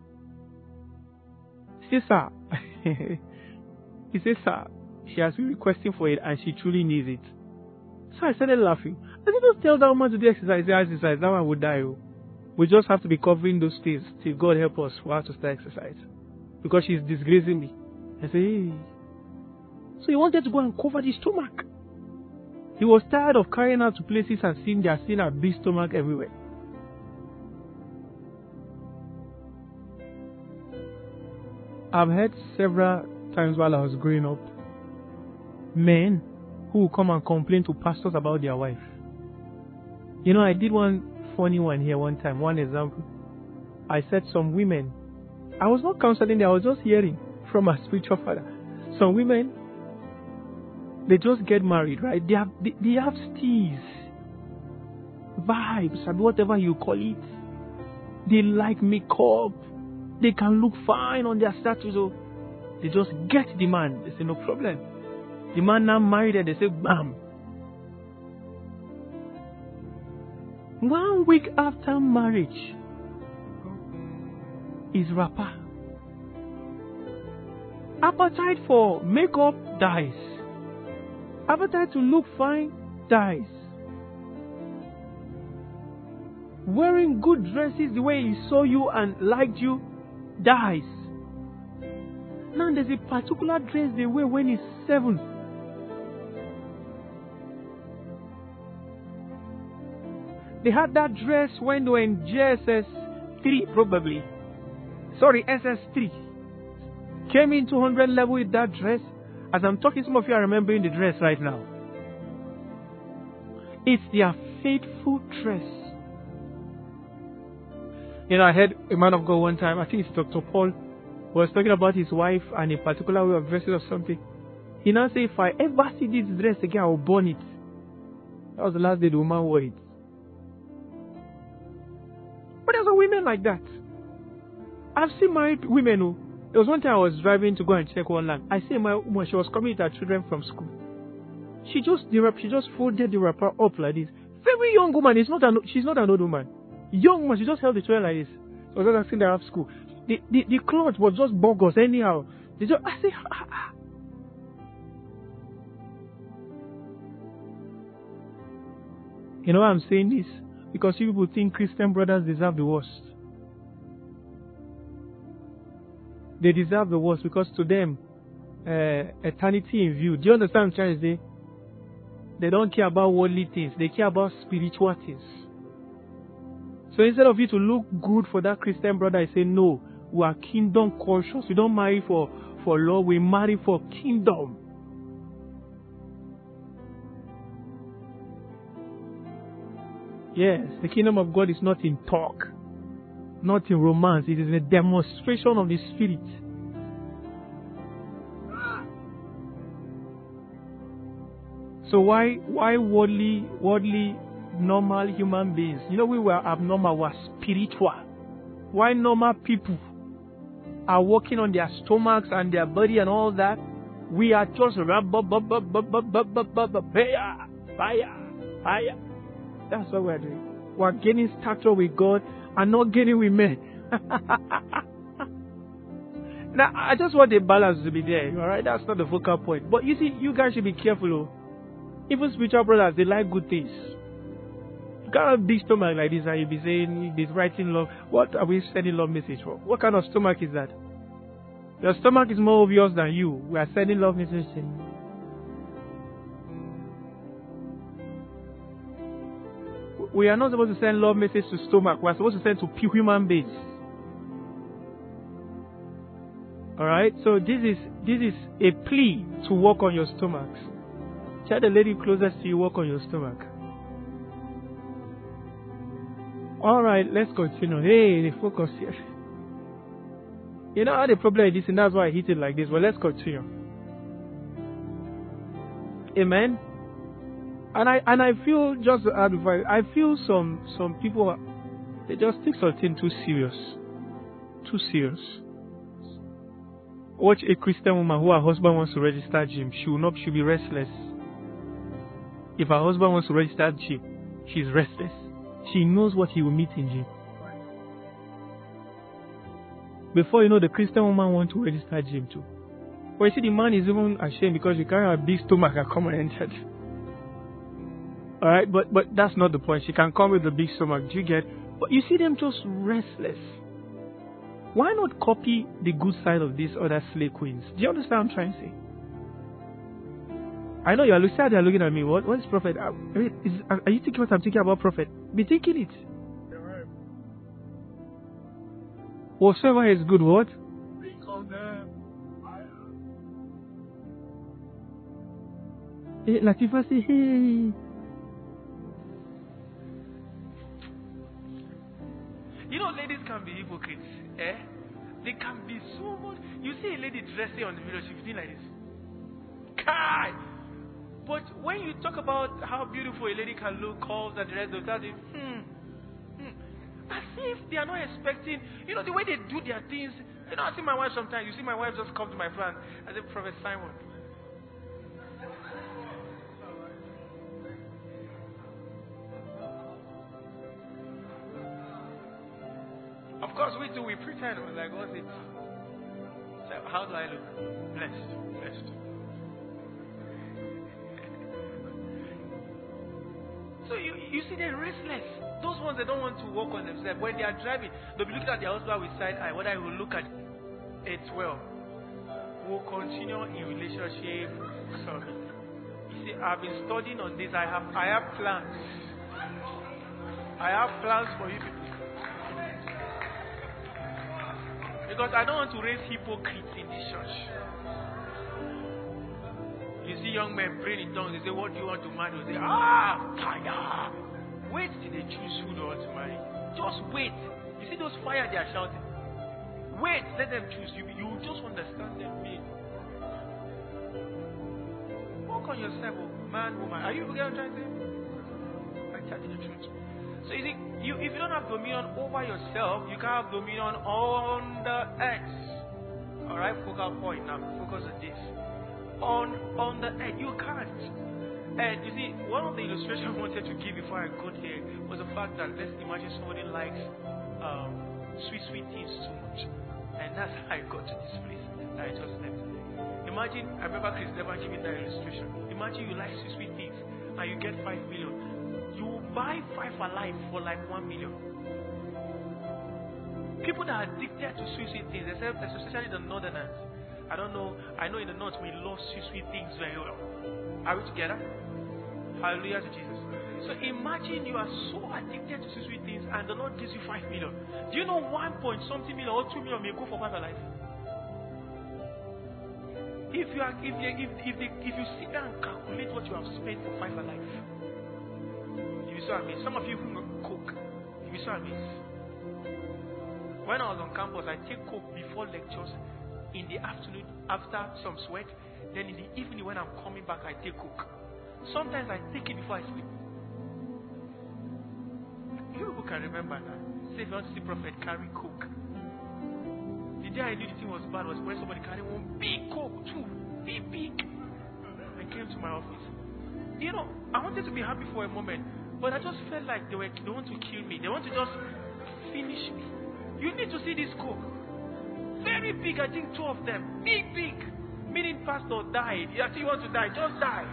He says, sir, he says, sir, she has been requesting for it and she truly needs it. So I started laughing. I said, just tell that woman to do exercise. Say exercise. That one would die. We just have to be covering those things till God help us for her to start exercise. Because she's disgracing me. I said, hey. So he wanted to go and cover the stomach. He was tired of carrying her to places and seeing their seeing her big stomach everywhere. I've heard several times while I was growing up, men who will come and complain to pastors about their wife. You know, I did one funny one here one time, one example. I said some women, I was not counseling them, I was just hearing from a spiritual father. Some women, they just get married, right? They have they, they have steez, vibes, and whatever you call it. They like makeup. They can look fine on their status. So they just get the man. They say, no problem. The man now married and they say, bam. One week after marriage, is rapper. Appetite for makeup dies. Appetite to look fine dies. Wearing good dresses the way he saw you and liked you dies. Now there's a particular dress they wear when he's seven. They had that dress when they were in J S S three probably. Sorry, S S three. Came in two hundred level with that dress. As I'm talking, some of you are remembering the dress right now. It's their faithful dress. You know, I heard a man of God one time, I think it's Doctor Paul, was talking about his wife and a particular way of dressing or something. He now said, if I ever see this dress again, I will burn it. That was the last day the woman wore it. But there's a women like that. I've seen married women who, there was one time I was driving to go and check one land. I see my woman, she was coming with her children from school. She just, the wrap, she just folded the wrapper up like this. Very young woman, it's not an, she's not an old woman. Young woman, she just held the children like this. So I was asking her after school. The, the, the clothes was just bogus anyhow. They just, I say, ah, ah. You know why I'm saying this? Because you people think Christian brothers deserve the worst. They deserve the worst because to them, uh, eternity in view. Do you understand what I'm trying to say? They don't care about worldly things. They care about spiritual things. So instead of you to look good for that Christian brother, I say, no, we are kingdom conscious. We don't marry for, for love. We marry for kingdom. Yes, the kingdom of God is not in talk, not in romance. It is a demonstration of the Spirit. So why why worldly, worldly, normal human beings? You know, we were abnormal, we were spiritual. Why normal people are working on their stomachs and their body and all that? We are just fire, fire, fire. That's what we're doing. We're gaining stature with God and not gaining with men. Now, I just want the balance to be there, alright? That's not the focal point. But you see, you guys should be careful, oh. Even spiritual brothers, they like good things. You can't have a big stomach like this and you'll be saying, you'll be writing love. What are we sending love message for? What kind of stomach is that? Your stomach is more obvious than you. We are sending love message to you. We are not supposed to send love message to stomach. We are supposed to send to human beings. Alright? So this is this is a plea to work on your stomachs. Tell the lady closest to you, work on your stomach. Alright, let's continue. Hey, the focus here. You know, I had a problem with this and that's why I hit it like this. Well, let's continue. Amen. And I and I feel just to add before I feel some some people they just take something too serious, too serious. Watch a Christian woman who her husband wants to register gym. She will not. She'll be restless. If her husband wants to register gym, she's restless. She knows what he will meet in gym. Before you know, the Christian woman wants to register gym too. But you see, the man is even ashamed because she carry a big stomach and come and enter. Alright, but but that's not the point. She can come with the big stomach, do you get? But you see them just restless. Why not copy the good side of these other slave queens? Do you understand what I'm trying to say? I know you're looking at they're looking at me. What what is prophet? Are, is, are you thinking what I'm thinking about prophet? Be thinking it. Whatsoever is good, what? Hey, Latifa say, hey. You know, ladies can be hypocrites, eh? They can be so much. You see a lady dressing on the video, she's doing like this. Kai! But when you talk about how beautiful a lady can look, curves and the rest, they'll tell you, hmm, hmm. As if they are not expecting, you know, the way they do their things. You know, I see my wife sometimes. You see my wife just come to my flat as a Prophet Simon. Of course, we do. We pretend. We're like, what's it? So how do I look? Blessed. Blessed. So you, you see, they're restless. Those ones that don't want to work on themselves. When they are driving, they'll be looking at their husband with side eye. Whether I will look at it well. We'll continue in relationship. Sorry. You see, I've been studying on this. I have, I have plans. I have plans for you people. Because I don't want to raise hypocrites in this church. You see young men praying in tongues, they say, what do you want to marry? They say, ah, fire. Wait till they choose who they want to marry. Just wait. You see those fire they are shouting. Wait, let them choose. You you just understand them. Work on yourself, man, woman. Are you getting what I'm trying to say? I tell you the truth. So you see, you if you don't have dominion over yourself, you can't have dominion on the X. Alright, focal point now. Focus on this. On on the X, you can't. And you see, one of the illustrations I wanted to give before I got here was the fact that let's imagine somebody likes um, sweet, sweet things too much. And that's how I got to this place that I just left. Imagine, I remember Chris never giving that illustration. Imagine you like sweet, sweet things and you get five million. You buy five alive for like one million. People that are addicted to sweet, sweet things, especially the northerners. I don't know, I know in the north we love sweet, sweet things very well. Are we together? Hallelujah to Jesus. So imagine you are so addicted to sweet things and the Lord gives you five million. Do you know one point something million or two million may go for five alive? If you are, if you, if if, they, if you sit down and calculate what you have spent for five alive, you'll be so amazed. Some of you who cook, you'll be so amazed. When I was on campus, I take coke before lectures. In the afternoon, after some sweat, then in the evening when I'm coming back, I take coke. Sometimes I take it before I sleep. You who can remember now? Say if you want to see prophet carry coke. The day I knew the thing was bad was when somebody carried one big coke, too big, big. I came to my office. You know, I wanted to be happy for a moment, but I just felt like they were they want to kill me. They want to just finish me. You need to see this coke. Very big, I think two of them. Big, big. Meaning pastor died. You actually want to die, just die.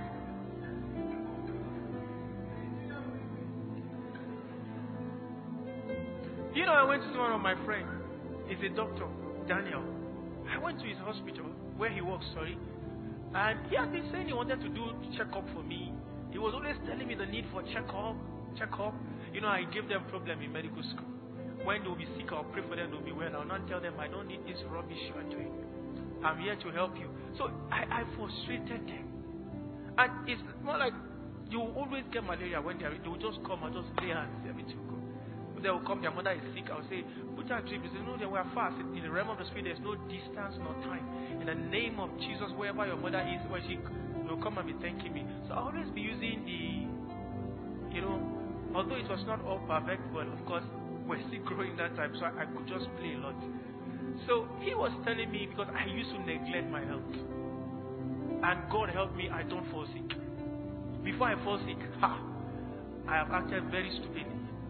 You know, I went to one of my friends. He's a doctor, Daniel. I went to his hospital, where he works, sorry. And he had been saying he wanted to do checkup for me. He was always telling me the need for checkup, checkup. You know, I gave them problem in medical school. When they'll be sick, I'll pray for them, they'll be well. I'll not tell them I don't need this rubbish you are doing. I'm here to help you. So I, I frustrated them. And it's more like you will always get malaria when they are, they will just come and just lay hands, everything will go. They will come, their mother is sick. I'll say, put her drip. They say, no, they were fast. In the realm of the spirit, there's no distance, no time. In the name of Jesus, wherever your mother is, where she will come and be thanking me. So I'll always be using the, you know, although it was not all perfect, but of course, we're still growing that time, so I, I could just play a lot. So he was telling me, because I used to neglect my health, and God helped me, I don't fall sick. Before I fall sick, ha, I have acted very stupidly.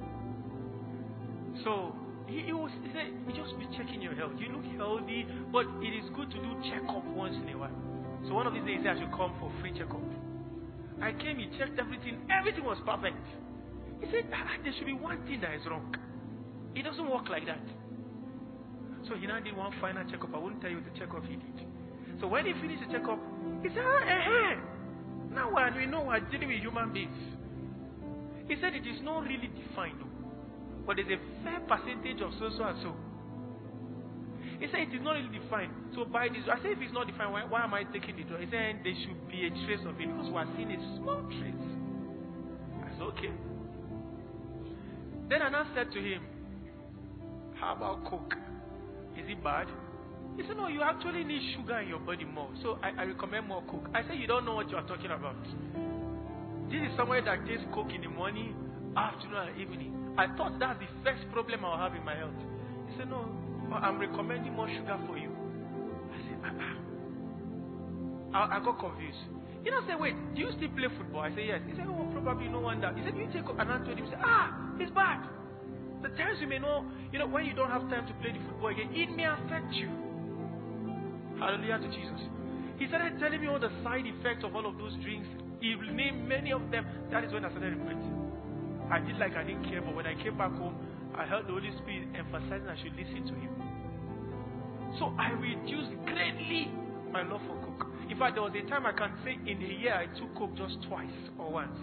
So he, he was he said, just be checking your health. You look healthy, but it is good to do checkup once in a while. So one of these days I should come for free checkup. I came, he checked everything, everything was perfect. He said, ah, there should be one thing that is wrong. It doesn't work like that. So he now did one final checkup. I won't tell you the checkup he did. So when he finished the checkup, he said, ah, eh, eh. Now we know we're dealing with human beings. He said it is not really defined, but there's a fair percentage of so, so, and so. He said it is not really defined. So by this, I said if it's not defined, why, why am I taking the drug? He said there should be a trace of it because we are seeing a small trace. I said, okay. Then I now said to him, how about Coke? Is it bad? He said, no, you actually need sugar in your body more. So I, I recommend more Coke. I said, you don't know what you are talking about. This is somewhere that takes Coke in the morning, afternoon, and evening. I thought that's the first problem I'll have in my health. He said, no, I'm recommending more sugar for you. I said, ah, ah. I, I got confused. You know, I said, wait, do you still play football? I said, yes. He said, oh, probably no wonder. He said, you take Coke. And I told him, he said, ah, it's bad. The times you may know, you know, when you don't have time to play the football again, it may affect you. Hallelujah to Jesus. He started telling me all the side effects of all of those drinks. He named many of them. That is when I started regretting. I did like I didn't care, but when I came back home, I heard the Holy Spirit emphasizing I should listen to him. So I reduced greatly my love for Coke. In fact, there was a time I can say in a year I took Coke just twice or once.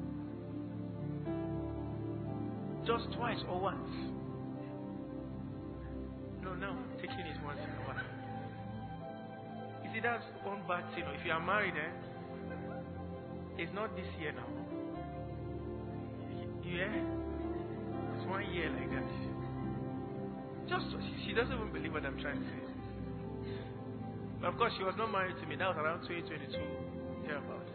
Just twice or once. No, no, taking it once in a while. You see, that's one bad thing. If you are married, eh, it's not this year now. Yeah, it's one year like that. just, she, she doesn't even believe what I'm trying to say. But of course, she was not married to me. That was around twenty twenty-two, thereabouts.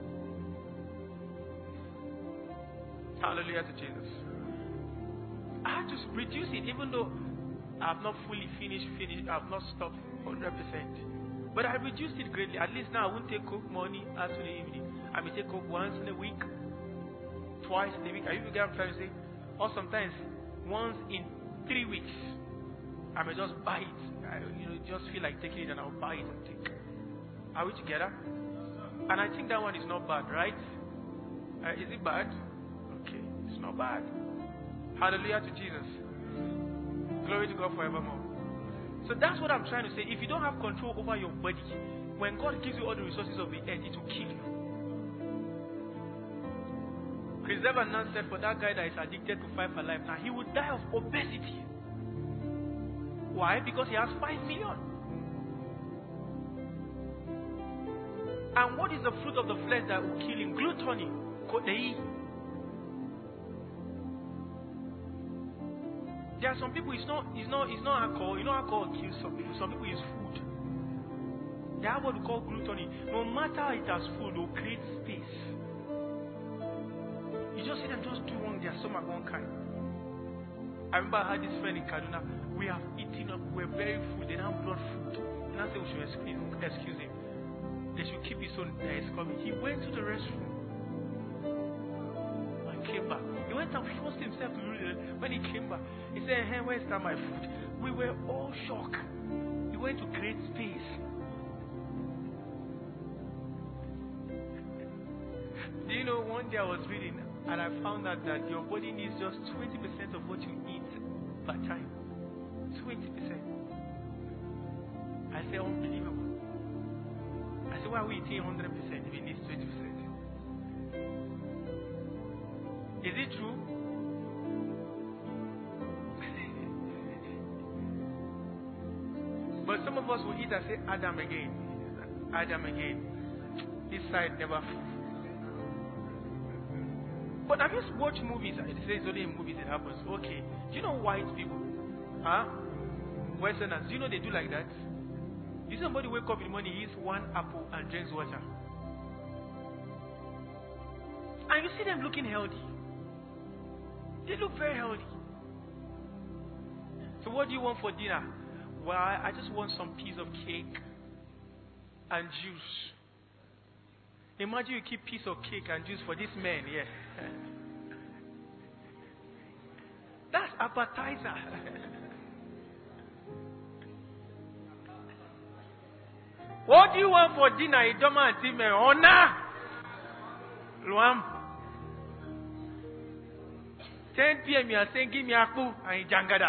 Hallelujah to Jesus. I had to reduce it, even though I have not fully finished, finished. I have not stopped one hundred percent. But I reduced it greatly. At least now I won't take Coke morning, afternoon, evening. I may take Coke once in a week, twice in a week. Are you get what I'm trying to say? Or sometimes once in three weeks. I may just buy it. I, you know, just feel like taking it and I'll buy it and take. Are we together? And I think that one is not bad, right? Uh, is it bad? Okay, it's not bad. Hallelujah to Jesus. Glory to God forevermore. So that's what I'm trying to say. If you don't have control over your body, when God gives you all the resources of the earth, it will kill you. Chris Evans said for that guy that is addicted to Five Alive now, he would die of obesity. Why? Because he has five million. And what is the fruit of the flesh that will kill him? Gluttony. Kodei. There are some people, it's not, it's not, it's not alcohol. You know, alcohol kills some people. Some people use food. They have what we call gluttony. No matter it has food, it will create space. You just see them just do one, their stomach one kind. I remember I had this friend in Kaduna. We have eaten up, we're very full, they now brought food. And I said we should excuse, excuse him. They should keep his own, that is coming. He went to the restroom and came back. He went and forced himself to do it. When he came back, he said, hey, where's that my food? We were all shocked. He went to create space. Do you know, one day I was reading and I found out that your body needs just twenty percent of what you eat per time. twenty percent. I say unbelievable. I say, why are we eating one hundred percent if it needs twenty percent? Is it true? But some of us will eat and say, Adam again. Adam again. This side never full. But have you watched movies? It says only in movies it happens. Okay. Do you know white people? Huh? Westerners. Do you know they do like that? You see somebody wake up in the morning, he eats one apple and drinks water. And you see them looking healthy. They look very healthy. So what do you want for dinner? Well, I just want some piece of cake and juice. Imagine you keep piece of cake and juice for this man, yeah. That's appetizer. What do you want for dinner? Idoma and Timmer. Ona! Luam. ten p.m. you are saying, give me akpu and jangada.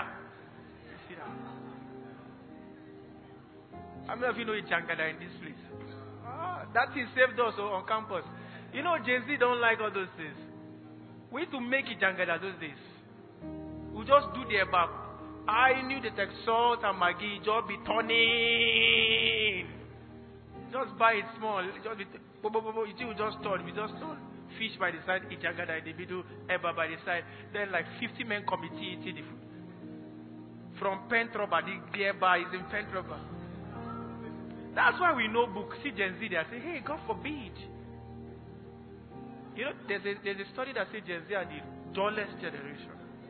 How many of you know jangada in this place? Ah, that is saved us on campus. You know, Gen Z don't like all those things. We need to make it jangada those days. We just do the above. I knew that like salt and Maggi just be turning. Just buy it small. Just be, bo, bo, bo, bo. You just turn. We just turn. Fish by the side, eat jangada in the middle, eba by the side. Then like fifty men committee eating the food. From Pentroba, the gearbar is in Pentroba. That's why we know book. See Gen Z, they say, hey, God forbid. You know, there's a, there's a study that says Gen Z are the dullest generation.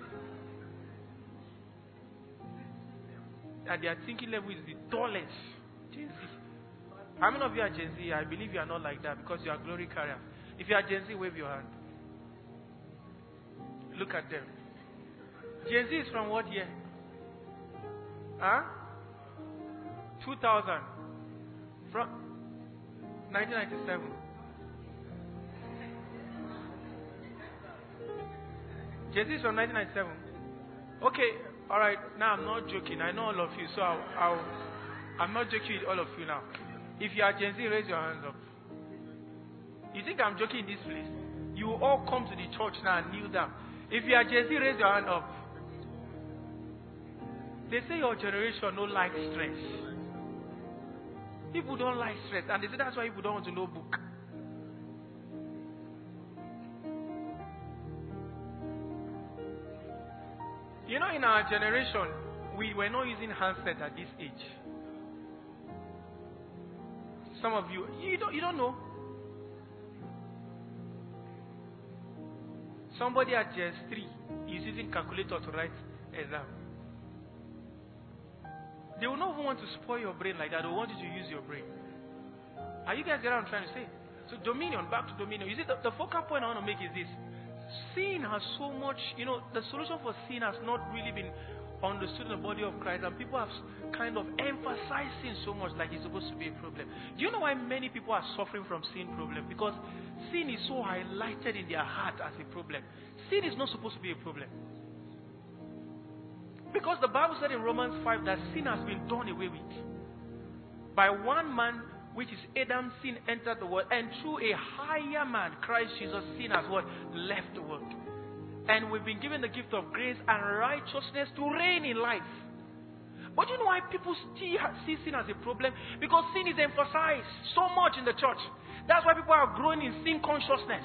And their thinking level is the dullest. Gen Z. How many of you are Gen Z? I believe you are not like that because you are glory carriers. If you are Gen Z, wave your hand. Look at them. Gen Z is from what year? Huh? two thousand. From nineteen ninety-seven. Gen Z is from nineteen ninety-seven. Okay, alright. Now I'm not joking. I know all of you, so I'll, I'll, I'm not joking with all of you now. If you are Gen Z, raise your hands up. You think I'm joking in this place? You will all come to the church now and kneel down. If you are Gen Z, raise your hand up. They say your generation don't like stress. People don't like stress. And they say that's why people don't want to know book. You know, in our generation, we were not using handset at this age. Some of you, you don't, you don't know. Somebody at G S three is using calculator to write exam. They will not even want to spoil your brain like that. They will want you to use your brain. Are you guys getting what I'm trying to say? So dominion, back to dominion. You see, the, the focal point I want to make is this. Sin has so much, you know, the solution for sin has not really been understood in the body of Christ, and people have kind of emphasized sin so much like it's supposed to be a problem. Do you know why many people are suffering from sin problem? Because sin is so highlighted in their heart as a problem. Sin is not supposed to be a problem. Because the Bible said in Romans five that sin has been done away with. By one man, which is Adam, sin entered the world, and through a higher man, Christ Jesus, sin has what? Left the world. And we've been given the gift of grace and righteousness to reign in life. But you know why people still see sin as a problem? Because sin is emphasized so much in the church. That's why people are growing in sin consciousness.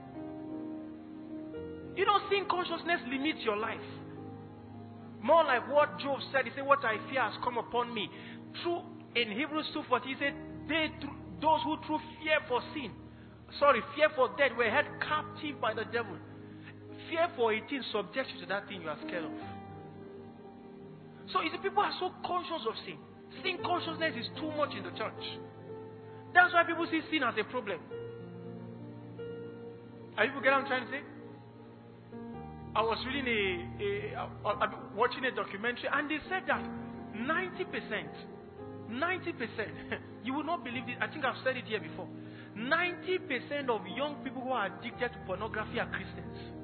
You know, sin consciousness limits your life. More like what Job said. He said, what I fear has come upon me. Through, in Hebrews two forty, he said, they, those who through fear for sin, sorry, fear for death, were held captive by the devil. Fear for a thing subjects you to that thing you are scared of. So you see, people are so conscious of sin. Sin consciousness is too much in the church. That's why people see sin as a problem. Are you getting what I'm trying to say? I was reading a, a, a, a watching a documentary, and they said that ninety percent, ninety percent, you will not believe it. I think I've said it here before. ninety percent of young people who are addicted to pornography are Christians.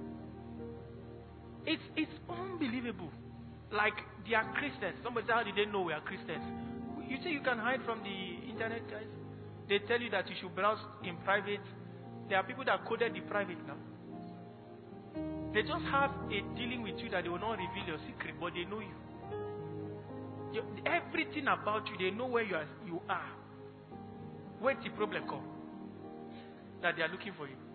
It's it's unbelievable. Like, they are Christians. Somebody said, how did they know we are Christians? You say you can hide from the internet, guys? They tell you that you should browse in private. There are people that coded the private now. They just have a dealing with you that they will not reveal your secret, but they know you. you everything about you, they know where you are. You are. Where's the problem come? That they are looking for you.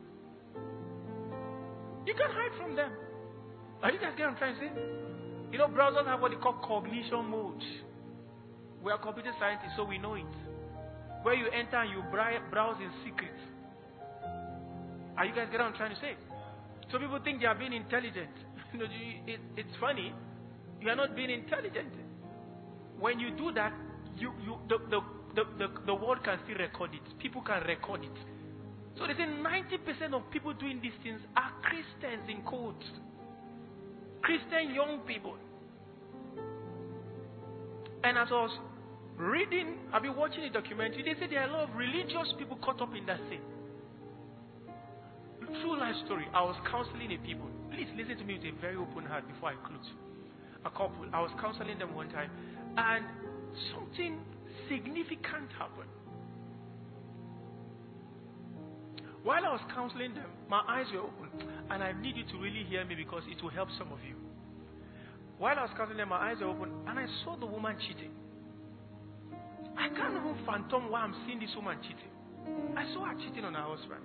You can hide from them. Are you guys getting what I'm trying to say? You know, browsers have what they call cognition mode. We are computer scientists, so we know it. Where you enter and you browse in secret. Are you guys getting what I'm trying to say? So people think they are being intelligent. You know, it, it's funny. You are not being intelligent. When you do that, you, you the, the, the, the, the world can still record it. People can record it. So they say ninety percent of people doing these things are Christians in quotes. Christian young people. And as I was reading, I've been watching a documentary, they say there are a lot of religious people caught up in that thing. True life story. I was counseling a people. Please listen to me with a very open heart before I close. A couple. I was counseling them one time, and something significant happened. While I was counseling them, my eyes were open, and I need you to really hear me because it will help some of you. While I was counseling them, my eyes were open, and I saw the woman cheating. I can't even fathom why I'm seeing this woman cheating. I saw her cheating on her husband.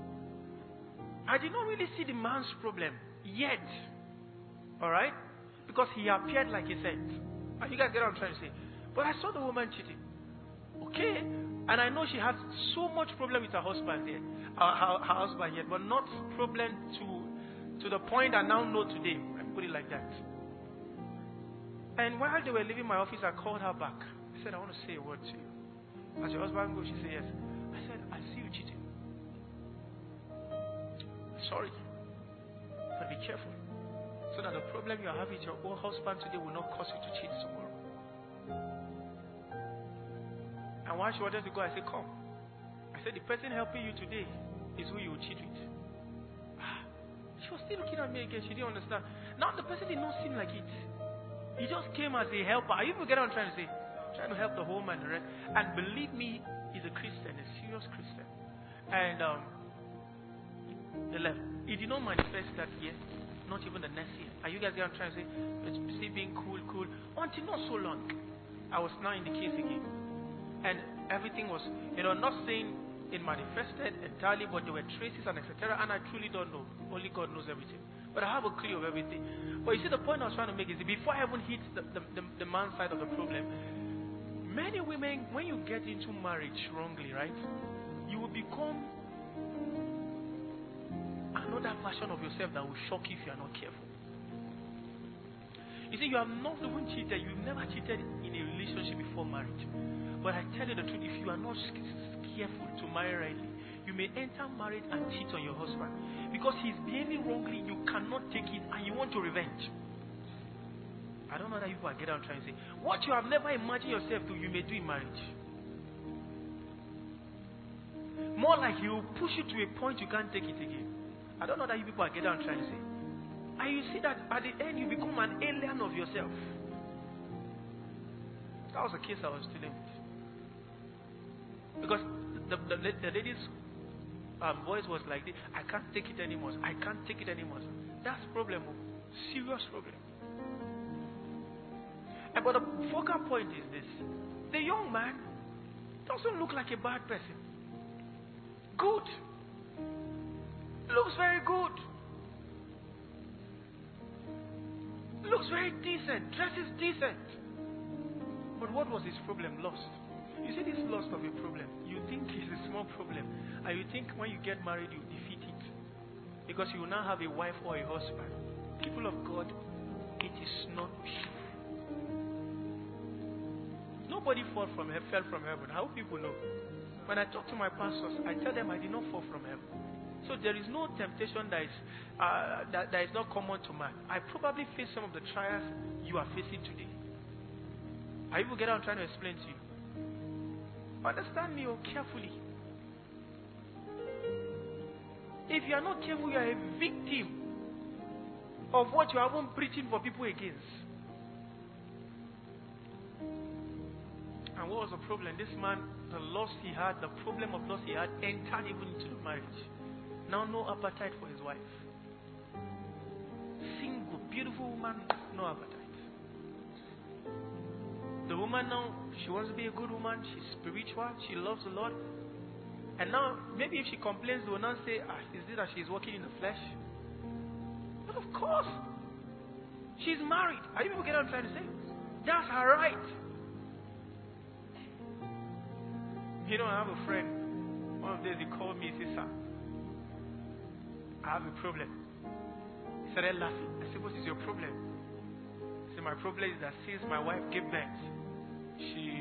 I did not really see the man's problem yet. Alright? Because he appeared like a saint. You guys get what I'm trying to say? But I saw the woman cheating. Okay? And I know she has so much problem with her husband yet. Her, her, her husband yet. But not problem to to the point I now know today. I put it like that. And while they were leaving my office, I called her back. I said, I want to say a word to you. As your husband goes, she said yes. I said, I see you cheating. Sorry. But be careful. So that the problem you are having with your own husband today will not cause you to cheat tomorrow. And while she wanted to go, I said, come. I said, the person helping you today is who you will cheat with. She was still looking at me again. She didn't understand. Now the person did not seem like it. He just came as a helper. Are you forget what I'm trying to say? Trying to help the whole man. Right? And believe me, he's a Christian, a serious Christian. And um, they left. He did not manifest that year. Not even the next year. Are you guys get what I'm trying to say? It's see being cool, cool. Until not so long. I was now in the case again. And everything was, you know, not saying it manifested entirely, but there were traces and et cetera. And I truly don't know. Only God knows everything. But but I have a clue of everything. But you see, the point I was trying to make is that before I even hit the, the, the, the man's side of the problem, many women, when you get into marriage wrongly, right, you will become another version of yourself that will shock you if you are not careful. You see, you have not even cheated. You've never cheated in a relationship before marriage. But I tell you the truth, if you are not careful to marry rightly, you may enter marriage and cheat on your husband. Because he's behaving wrongly, you cannot take it and you want to revenge. I don't know that people are getting out trying to say. What you have never imagined yourself to, you may do in marriage. More like he will push you to a point you can't take it again. I don't know that you people are getting out trying to say. And you see that at the end you become an alien of yourself. That was the case I was dealing with. Because the, the, the lady's um, voice was like this, I can't take it anymore. I can't take it anymore. That's problem. Serious problem. And but the focal point is this. The young man doesn't look like a bad person. Good. Looks very good. Looks very decent. Dresses decent. But what was his problem? Lust. You see this lust of a problem. You think it's a small problem. And you think when you get married, you defeat it. Because you will now have a wife or a husband. People of God, it is not true. Nobody fell from, fell from heaven. How people know? When I talk to my pastors, I tell them I did not fall from heaven. So there is no temptation that is, uh, that, that is not common to man. I probably face some of the trials you are facing today. I will get out trying to explain to you. Understand me oh, carefully. If you are not careful, you are a victim of what you haven't preaching for people against. And what was the problem? This man, the loss he had, the problem of loss he had, entered even into the marriage. Now no appetite for his wife. Single, beautiful woman, no appetite. The woman now, she wants to be a good woman, she's spiritual, she loves the Lord. And now, maybe if she complains, they will not say, ah, is this that she's walking in the flesh? But of course, she's married. Are you people get what I'm trying to say? That's her right. You know, I have a friend. One of the days he called me, he said, sir, I have a problem. He started laughing. I said, what is your problem? He said, my problem is that since my wife gave birth, she...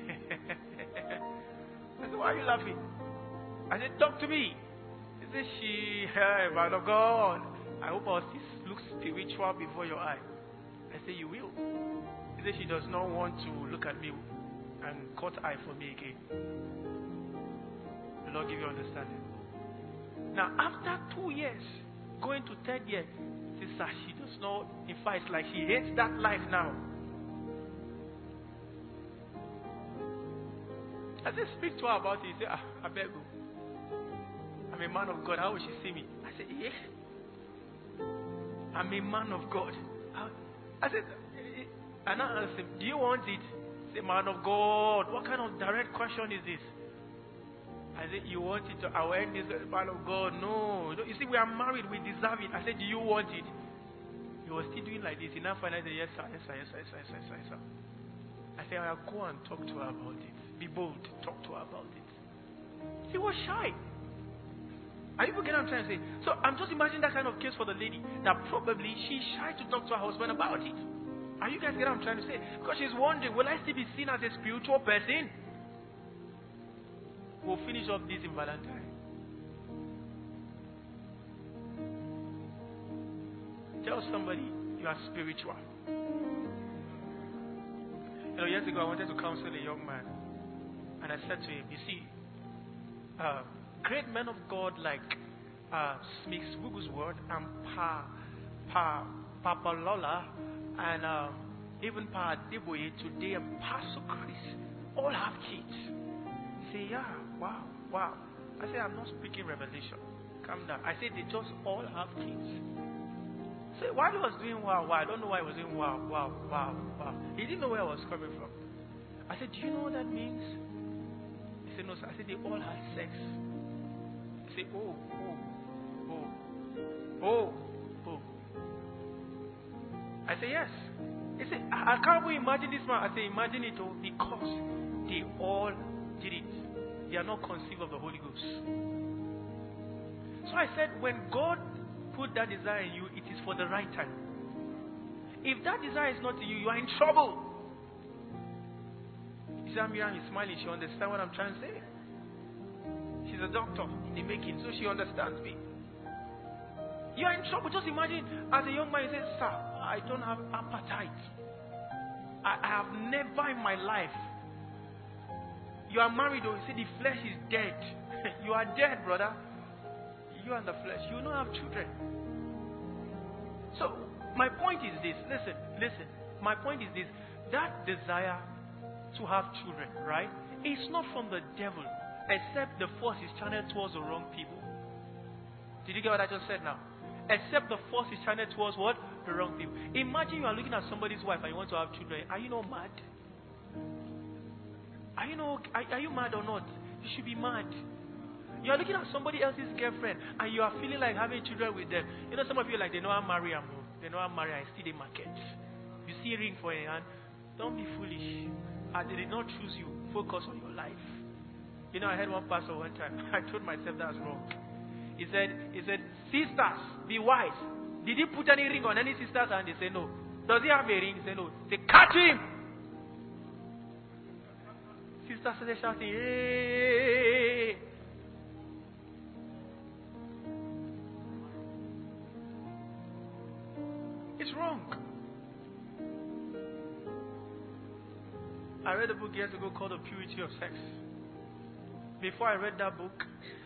I said, why are you laughing? I said, talk to me. He said, she... Hey, man of God, I hope I'll look spiritual before your eye. I said, you will. He said, she does not want to look at me and cut eye for me again. The Lord give you understanding. Now, after two years, going to third year, sister, she does not, in fact, it's like she hates that life now. I said, speak to her about it. He said, ah, I beg you. I'm a man of God. How will she see me? I said, yes. I'm a man of God. I said, and I asked him, do you want it? He said, man of God, what kind of direct question is this? I said, you want it to our end is man of God? No. You see, we are married, we deserve it. I said, do you want it? He was still doing like this. He now finally said, yes, sir, yes, sir, yes, sir, yes, sir, yes, sir, yes, sir. I said, I'll go and talk to her about it. Be bold, talk to her about it. He was shy. Are you getting what I'm trying to say? So I'm just imagining that kind of case for the lady, that probably she's shy to talk to her husband about it. Are you guys getting what I'm trying to say? Because she's wondering, will I still be seen as a spiritual person? We'll finish off this in Valentine. Tell somebody you are spiritual. You know, years ago I wanted to counsel a young man, and I said to him, you see, uh, great men of God like uh, Smith Wigglesworth and Pa Pa Papa Lola and um, even Pa Deboye today and Pastor Chris all have kids. He said, yeah, wow, wow. I said, I'm not speaking revelation. Calm down. I said, they just all have kids. So while he was doing wow, wow, I don't know why he was doing wow, wow, wow, wow. He didn't know where I was coming from. I said, do you know what that means? He said, no, sir. I said, they all had sex. He said, oh, oh, oh, oh, oh. I say, yes. He said, I, I can't even imagine this man. I say, imagine it all because they all did it. They are not conceived of the Holy Ghost. So I said, when God put that desire in you, it is for the right time. If that desire is not in you, you are in trouble. You see, Miriam is smiling. She understands what I'm trying to say. She's a doctor in the making, so she understands me. You are in trouble. Just imagine, as a young man, you say, sir, I don't have appetite. I, I have never in my life. You are married, though. You say the flesh is dead. You are dead, brother. You and the flesh. You will not have children. So, my point is this. Listen, listen. My point is this. That desire to have children, right? It's not from the devil, except the force is channeled towards the wrong people. Did you get what I just said now? Except the force is channeled towards what? The wrong people. Imagine you are looking at somebody's wife and you want to have children. Are you not mad? Are you not, are, are you mad or not? You should be mad. You are looking at somebody else's girlfriend and you are feeling like having children with them. You know, some of you are like, they know I'm married. They know I'm married. I still in market. You see a ring for a hand. Don't be foolish. As they did not choose you, focus on your life. You know, I heard one pastor one time. I told myself that's wrong. He said, he said, sisters, be wise. Did he put any ring on any sister's hand? They say no. Does he have a ring? He said no. They catch him. Sisters started shouting, hey. It's wrong. I read a book years ago called The Purity of Sex. Before I read that book,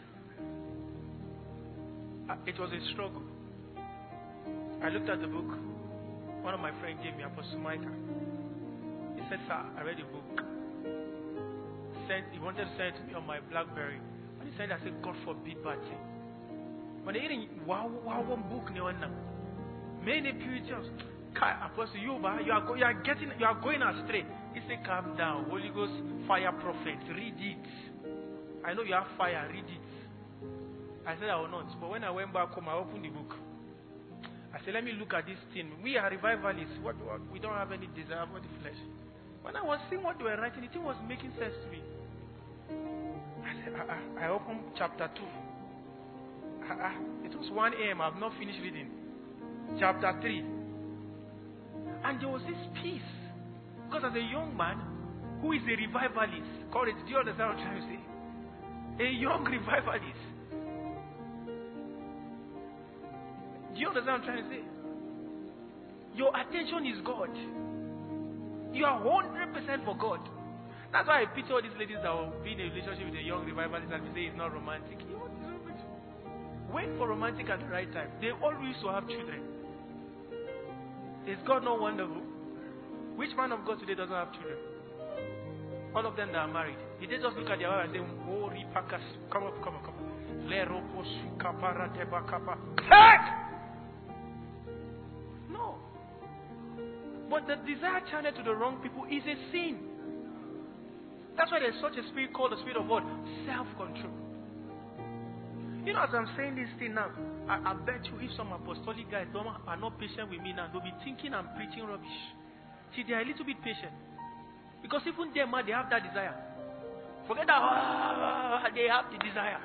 it was a struggle. I looked at the book. One of my friends gave me Apostle Micah. He said, sir, I read a book. Sent, he wanted to send it to me on my BlackBerry. And he said, I said, God forbid bad thing. When they didn't, wow, wow, one book, no one. Many purity of Apostle, you, you are, you are getting, you are going astray. He said, calm down. Holy Ghost, fire prophet, read it. I know you have fire, read it. I said I will not. But when I went back home, I opened the book. I said, let me look at this thing. We are revivalists. What, what, we don't have any desire for the flesh. When I was seeing what they were writing, the thing was making sense to me. I said, uh-uh. I opened chapter two. Uh-uh. It was one a m I've not finished reading. Chapter three. And there was this peace. Because as a young man who is a revivalist, courage, do you understand what I'm trying to say? A young revivalist. Do you understand what I'm trying to say? Your attention is God. You are one hundred percent for God. That's why I pity all these ladies that will be in a relationship with a young revivalist and say it's not romantic. You know, wait for romantic at the right time. They all used to have children. Is God not wonderful? Which man of God today doesn't have children? All of them that are married. Did they just look at their wife and say, oh, ripakas, come up, come up, come up. Take! No. But the desire channel to the wrong people is a sin. That's why there's such a spirit called the spirit of what? Self-control. You know, as I'm saying this thing now, I, I bet you if some apostolic guys don't, are not patient with me now, they'll be thinking I'm preaching rubbish. See, they are a little bit patient. Because even them, they have that desire. Forget that, oh, they have the desire.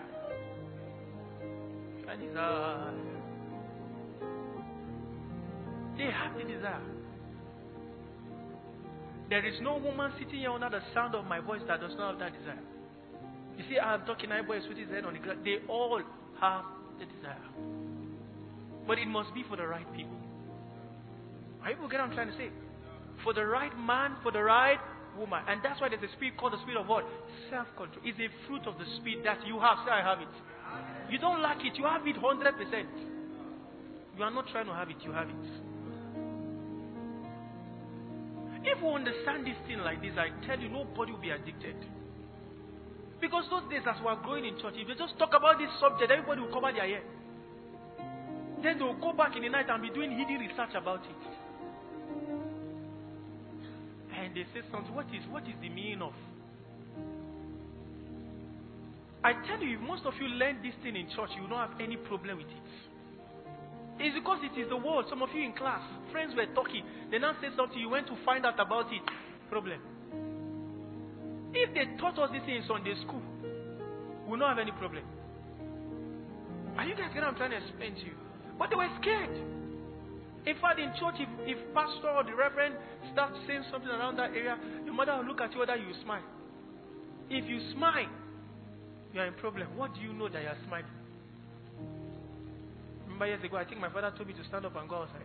And desire. They have the desire. There is no woman sitting here under the sound of my voice that does not have that desire. You see, I'm talking, everybody with his head on the ground. They all have the desire. But it must be for the right people. Are you get what I'm trying to say? For the right man, for the right woman. And that's why there's a spirit called the spirit of what? Self-control. It's a fruit of the spirit that you have. Say, I have it. You don't lack it. You have it one hundred percent. You are not trying to have it. You have it. If we understand this thing like this, I tell you, nobody will be addicted. Because those days as we are growing in church, if they just talk about this subject, everybody will cover their ear. Then they will go back in the night and be doing hidden research about it. And they say something, what is, what is the meaning of? I tell you, if most of you learn this thing in church, you will not have any problem with it. It's because it is the world. Some of you in class, friends were talking. They now say something, you went to find out about it. Problem. If they taught us this in Sunday school, we'll not have any problem. Are you guys getting what I'm trying to explain to you? But they were scared. In fact, in church, if, if pastor or the reverend starts saying something around that area, your mother will look at you whether you smile. If you smile, you are in problem. What do you know that you are smiling? Remember years ago, I think my father told me to stand up and go outside.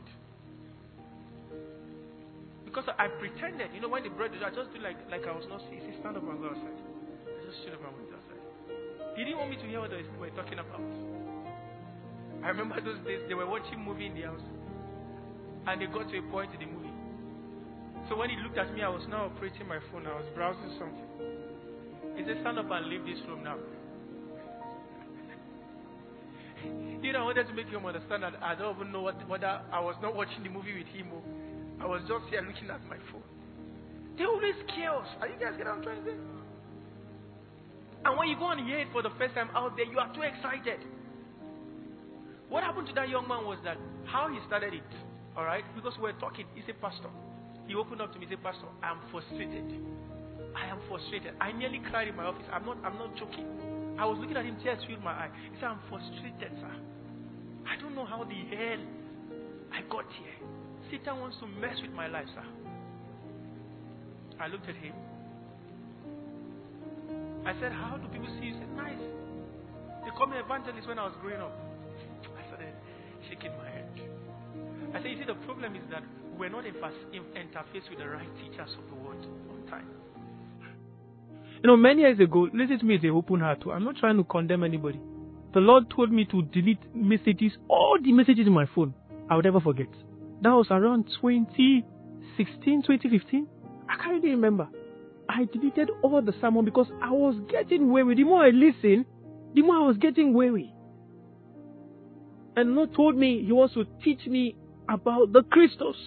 Because I pretended, you know, when the bread was, I just did like, like I was not seeing. He said, stand up and go outside. I just stood up and went outside. He didn't want me to hear what they were talking about. I remember those days, they were watching movie in the house. And they got to a point in the movie. So when he looked at me, I was now operating my phone. I was browsing something. He said, stand up and leave this room now. You know, I wanted to make him understand that I don't even know what, whether I was not watching the movie with him or I was just here looking at my phone. They always chaos. Are you guys getting what I'm trying to say? And when you go and hear it for the first time out there, you are too excited. What happened to that young man was that how he started it, all right? Because we were talking, he said, Pastor. He opened up to me and said, Pastor, I am frustrated. I am frustrated. I nearly cried in my office. I'm not, I'm not joking. I was looking at him, tears filled my eye. He said, I'm frustrated, sir. I don't know how the hell I got here. Satan wants to mess with my life, sir. I looked at him. I said, how do people see you? He said, nice. They called me evangelist when I was growing up. I started shaking my head. I said, you see, the problem is that we're not in interface with the right teachers of the word on time. You know, many years ago, listen to me, it's an open heart. I'm not trying to condemn anybody. The Lord told me to delete messages, all the messages in my phone. I would never forget. That was around twenty sixteen, twenty fifteen. I can't really remember. I deleted all the sermon because I was getting weary. The more I listened, the more I was getting weary. And the Lord told me He wants to teach me about the Christos.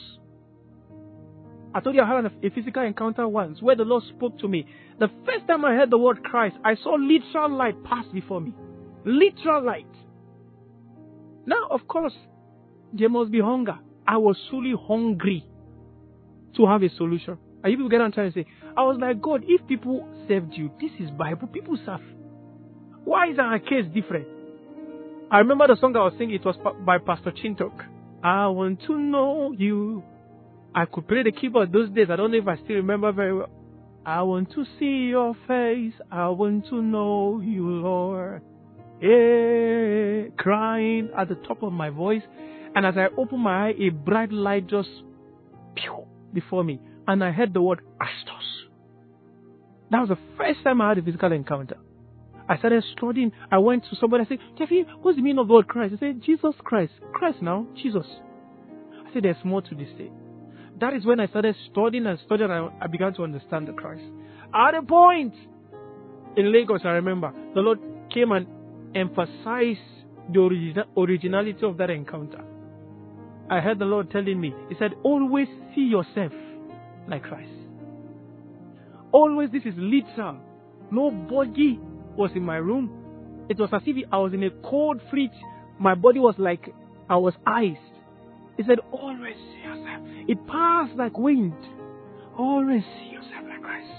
I told you I had a physical encounter once where the Lord spoke to me. The first time I heard the word Christ, I saw literal light pass before me. Literal light. Now, of course, there must be hunger. I was truly hungry to have a solution. Are you people get what I'm trying to say? I was like, God, if people served you, this is Bible, people serve. Why is our case different? I remember the song I was singing, it was by Pastor Chintok. I want to know you. I could play the keyboard those days. I don't know if I still remember very well. I want to see your face. I want to know you, Lord. Yeah, crying at the top of my voice. And as I opened my eye, a bright light just pew, before me. And I heard the word Christos. That was the first time I had a physical encounter. I started studying. I went to somebody. I said, Jeffy, what's the meaning of the word Christ? I said, Jesus Christ. Christ now, Jesus. I said, there's more to this thing. That is when I started studying and studying and I began to understand the Christ. At a point in Lagos, I remember, the Lord came and emphasized the origin- originality of that encounter. I heard the Lord telling me, He said, always see yourself like Christ. Always, this is literal. Nobody was in my room. It was as if I was in a cold fridge. My body was like, I was iced. He said, always see yourself. It passed like wind. Always see yourself like Christ.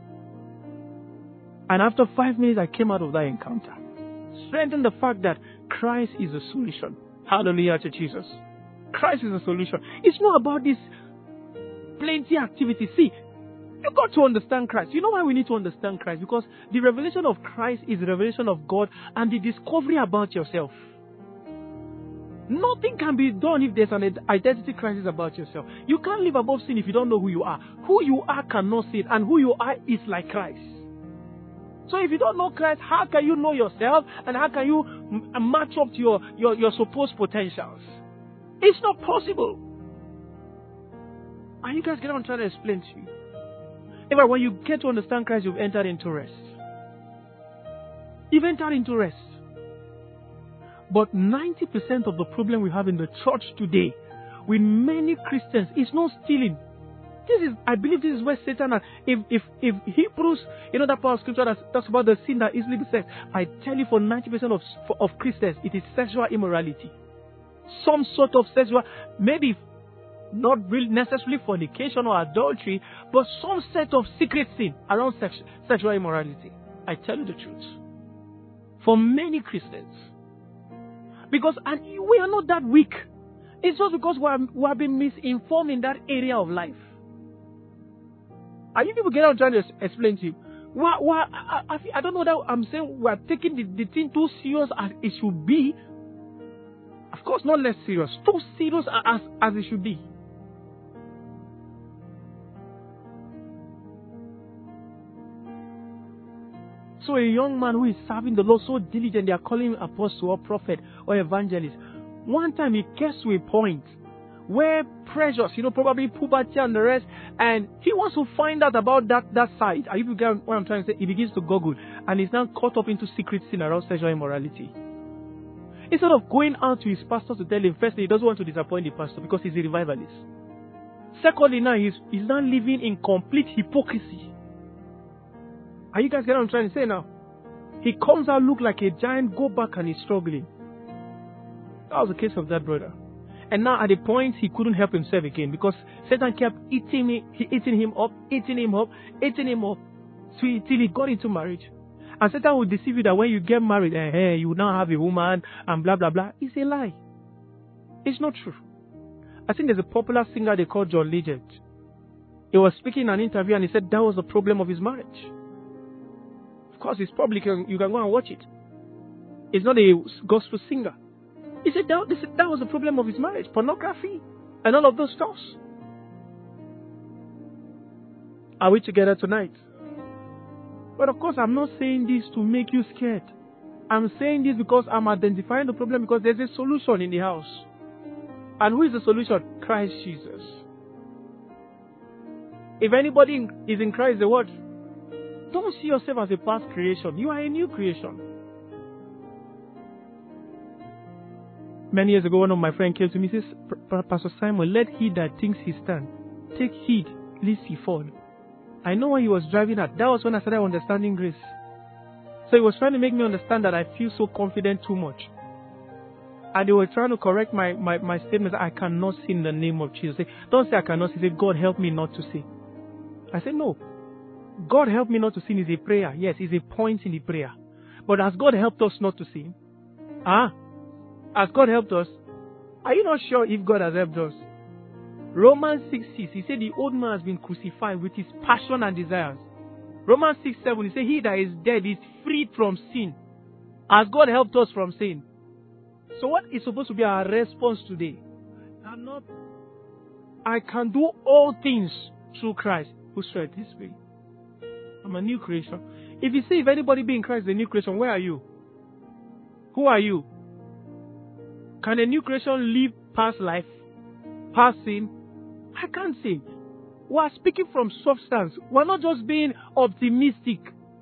And after five minutes, I came out of that encounter. Strengthened the fact that Christ is a solution. Hallelujah to Jesus. Christ is a solution. It's not about this plenty activity. See, you got to understand Christ. You know why we need to understand Christ? Because the revelation of Christ is the revelation of God and the discovery about yourself. Nothing can be done if there's an identity crisis about yourself. You can't live above sin if you don't know who you are. Who you are cannot sin, and who you are is like Christ. So if you don't know Christ, how can you know yourself, and how can you m- match up to your, your, your supposed potentials? It's not possible. And you guys get what I'm trying to explain to you. In fact, when you get to understand Christ, you've entered into rest. You've entered into rest. But ninety percent of the problem we have in the church today with many Christians is not stealing. This is, I believe this is where Satan, has, if, if, if Hebrews, you know that part of scripture that talks about the sin that easily besets, I tell you for ninety percent of, of Christians, it is sexual immorality. some sort of sexual, maybe not really necessarily fornication or adultery, but some set of secret sin around sex, sexual immorality. I tell you the truth. For many Christians. Because and we are not that weak. It's just because we, are, we have been misinformed in that area of life. Are you people get out trying to explain to you? Why, why, I, I, I don't know that I'm saying we are taking the, the thing too serious as it should be. Of course, not less serious. Too serious as, as it should be. So a young man who is serving the Lord so diligent, they are calling him apostle or prophet or evangelist. One time he gets to a point where pressures, you know, probably puberty and the rest, and he wants to find out about that, that side. Are you get what I'm trying to say? He begins to Google, and he's now caught up into secret sin around sexual immorality. Instead of going out to his pastor to tell him, firstly, he doesn't want to disappoint the pastor because he's a revivalist. Secondly, now he's, he's now living in complete hypocrisy. Are you guys getting what I'm trying to say now? He comes out, look like a giant, go back and he's struggling. That was the case of that brother. And now at the point he couldn't help himself again because Satan kept eating me, eating him up, eating him up, eating him up, so he, till he got into marriage. And Satan will deceive you that when you get married, eh, hey, you now have a woman and blah blah blah. It's a lie. It's not true. I think there's a popular singer they call John Legend. He was speaking in an interview and he said that was the problem of his marriage. Of course, it's public. You can go and watch it. It's not a gospel singer. He said that, he said that was the problem of his marriage. Pornography and all of those stuff. Are we together tonight? But of course, I'm not saying this to make you scared. I'm saying this because I'm identifying the problem because there's a solution in the house. And who is the solution? Christ Jesus. If anybody is in Christ, the word, don't see yourself as a past creation. You are a new creation. Many years ago, one of my friends came to me and says, Pastor Simon, let he that thinks he stand take heed lest he fall. I know what he was driving at. That was when I started understanding grace. So he was trying to make me understand that I feel so confident too much. And they were trying to correct my, my, my statements. I cannot sin in the name of Jesus. Say, don't say I cannot sin. Say, God help me not to sin. I said, no. God help me not to sin is a prayer. Yes, it's a point in the prayer. But has God helped us not to sin? Ah, has God helped us? Are you not sure if God has helped us? Romans six six, he said the old man has been crucified with his passion and desires. Romans six seven, he said he that is dead is freed from sin. Has God helped us from sin? So what is supposed to be our response today? I'm not, I can do all things through Christ who strengthens me. I'm a new creation. If you see if anybody be in Christ is a new creation, where are you? Who are you? Can a new creation live past life? Past sin? I can't say. We are speaking from substance. We are not just being optimistic.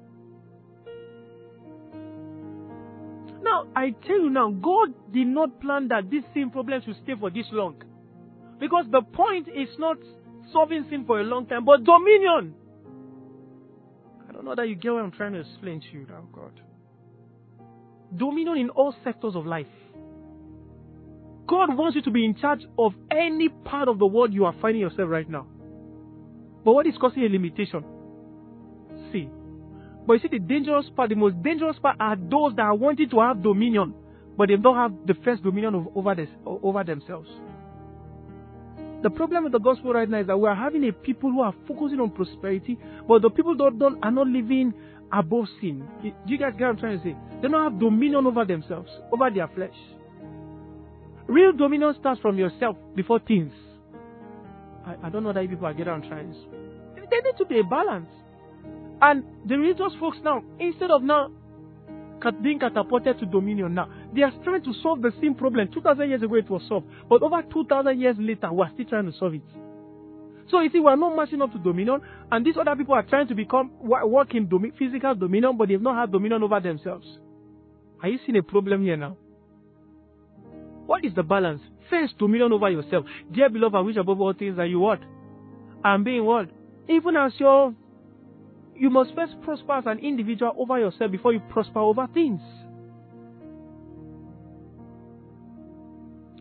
Now, I tell you now, God did not plan that this sin problem should stay for this long. Because the point is not solving sin for a long time, but dominion. I don't know that you get what I'm trying to explain to you now, God. Dominion in all sectors of life. God wants you to be in charge of any part of the world you are finding yourself right now. But what is causing a limitation? See. But you see, the dangerous part, the most dangerous part are those that are wanting to have dominion, but they don't have the first dominion of, over, this, over themselves. The problem with the gospel right now is that we are having a people who are focusing on prosperity, but the people don't, don't are not living above sin. Do you guys get what I'm trying to say? They don't have dominion over themselves, over their flesh. Real dominion starts from yourself before things. I, I don't know that people are getting on trying. There needs to be a balance. And the religious folks now, instead of now being catapulted to dominion now, they are trying to solve the same problem. two thousand years ago it was solved. But over two thousand years later, we are still trying to solve it. So you see, we are not matching up to dominion. And these other people are trying to become, work in domi- physical dominion, but they have not had dominion over themselves. Are you seeing a problem here now? What is the balance? First, dominion over yourself. Dear beloved, I wish above all things that you what? And being what? Even as your, you must first prosper as an individual over yourself before you prosper over things.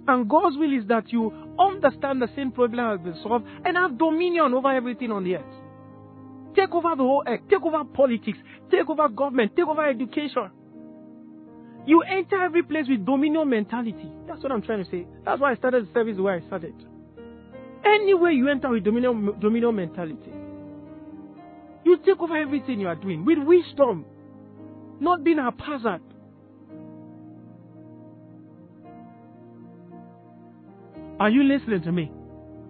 And God's will is that you understand the same problem has been solved and have dominion over everything on the earth. Take over the whole earth. Take over politics. Take over government. Take over education. You enter every place with dominion mentality. That's what I'm trying to say. That's why I started the service the way I started. Anywhere you enter with dominion, dominion mentality, you take over everything you are doing with wisdom, not being haphazard. Are you listening to me?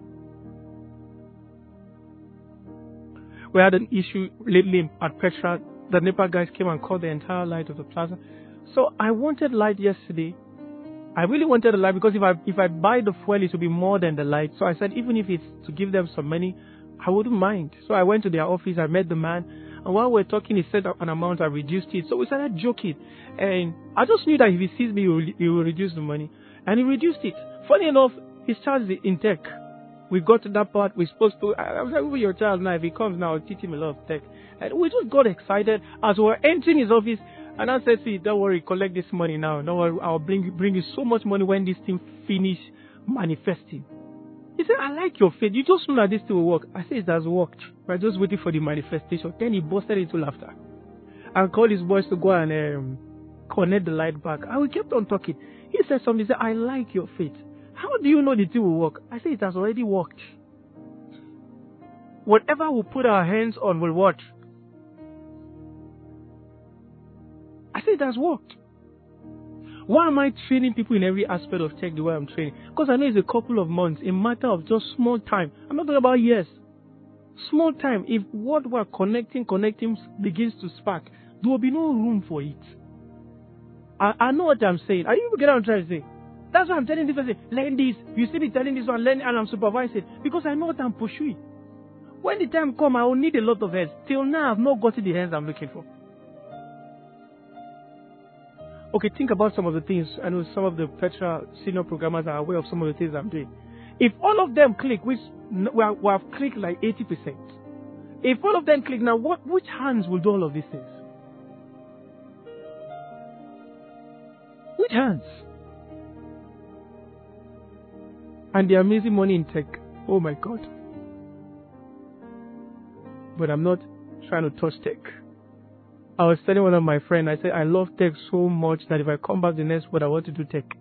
We had an issue lately at Petra. The NEPA guys came and cut the entire light of the plaza. So I wanted light yesterday. I really wanted a light because if I if I buy the fuel, it will be more than the light. So I said, even if it's to give them some money, I wouldn't mind. So I went to their office. I met the man. And while we were talking, he said an amount. I reduced it. So we started joking. And I just knew that if he sees me, he will, he will reduce the money. And he reduced it. Funny enough, his child is in tech. We got to that part. We're supposed to. I was like, who your child now? If he comes now, I'll teach him a lot of tech. And we just got excited as we were entering his office. And I said, see, don't worry, collect this money now. Don't worry, I'll bring you, bring you so much money when this thing finish manifesting. He said, I like your faith. You just know that this thing will work. I said, it has worked. We're just waiting for the manifestation. Then he busted into laughter. And called his boys to go and um, connect the light back. And we kept on talking. He said something. He said, I like your faith. How do you know the thing will work? I said, it has already worked. Whatever we put our hands on will work. I said, it has worked. Why am I training people in every aspect of tech the way I'm training? Because I know it's a couple of months, a matter of just small time. I'm not talking about years. Small time. If what we're connecting, connecting begins to spark, there will be no room for it. I, I know what I'm saying. Are you getting what I'm trying to say? That's why I'm telling this person, learn this. You see me telling this one, learn, and I'm supervising. Because I know what I'm pursuing. When the time comes, I will need a lot of hands. Till now, I've not gotten the hands I'm looking for. Okay, think about some of the things. I know some of the Petra senior programmers are aware of some of the things I'm doing. If all of them click, which we have, we have clicked like eighty percent. If all of them click, now what? Which hands will do all of these things? Which hands? And the amazing money in tech. Oh my God. But I'm not trying to touch tech. I was telling one of my friends, I said, I love tech so much that if I come back the next word, I want to do tech.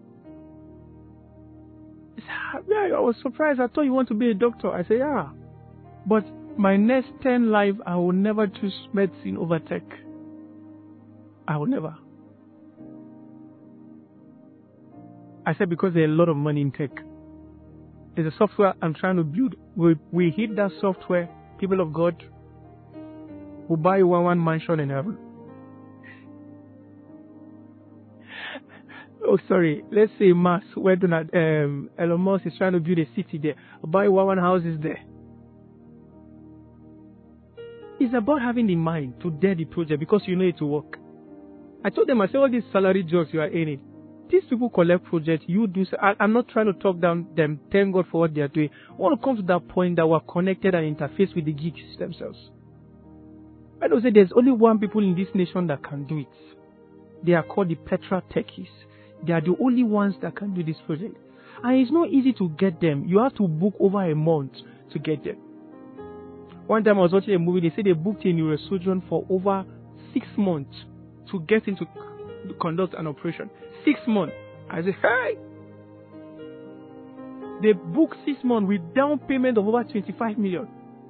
He said, yeah, I was surprised. I thought you want to be a doctor. I said, yeah. But my next ten life, I will never choose medicine over tech. I will never. I said, because there's a lot of money in tech. There's a software I'm trying to build. We, we hit that software, people of God, will buy one one mansion in heaven. Oh, sorry. Let's say Mars, where Donald, um, Elon Musk is trying to build a city there. Buy one one houses there. It's about having the mind to dare the project because you know it will work. I told them, I said, all these salary jobs you are earning, these people collect projects, you do. I, I'm not trying to talk down them. Thank God for what they are doing. I want to come to that point that we're connected and interface with the geeks themselves. I don't say there's only one people in this nation that can do it. They are called the Petra Techies. They are the only ones that can do this project. And it's not easy to get them. You have to book over a month to get them. One time I was watching a movie, they said they booked a neurosurgeon for over six months to get into to conduct an operation. Six months. I said, hey! They booked six months with down payment of over twenty-five million.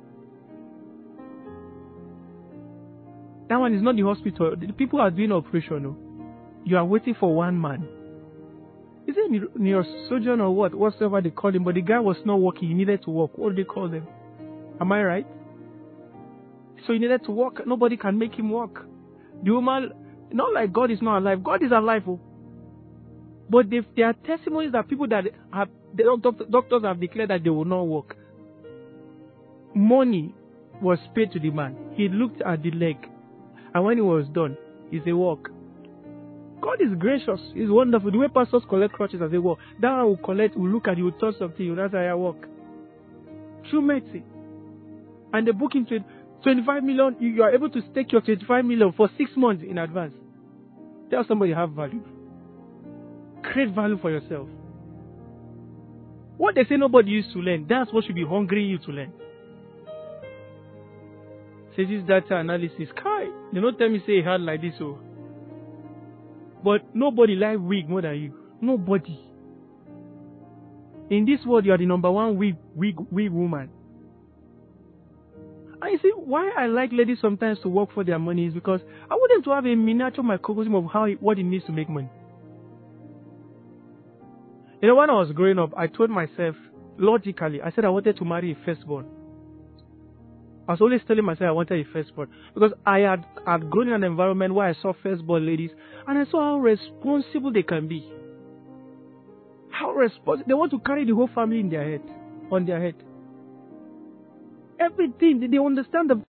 That one is not the hospital. The people are doing operation. No? You are waiting for one man. Is it a neurosurgeon or what? Whatever they call him. But the guy was not working. He needed to work. What do they call them? Am I right? So he needed to work. Nobody can make him work. The woman, not like God is not alive. God is alive. Oh. But they, there are testimonies that people that have, the doctors have declared that they will not work. Money was paid to the man. He looked at the leg. And when it was done, he said, walk. God is gracious. He's wonderful. The way pastors collect crutches as they walk, that one will collect, will look at you, will touch something, that's how I walk. True mercy. And they book him to twenty-five million. You are able to stake your twenty-five million for six months in advance. Tell somebody you have value. Create value for yourself. What they say nobody used to learn, that's what should be hungry you to learn. Say this data analysis, Kai, they don't tell me say it hard like this, oh. But nobody like weak more than you. Nobody. In this world, you are the number one weak, weak, weak woman. And you see, why I like ladies sometimes to work for their money is because I want them to have a miniature microcosm of how it, what it means to make money. You know, when I was growing up, I told myself, logically, I said I wanted to marry a firstborn. I was always telling myself I wanted a firstborn because I had, had grown in an environment where I saw firstborn ladies and I saw how responsible they can be. How responsible. They want to carry the whole family in their head, on their head. Everything, they understand the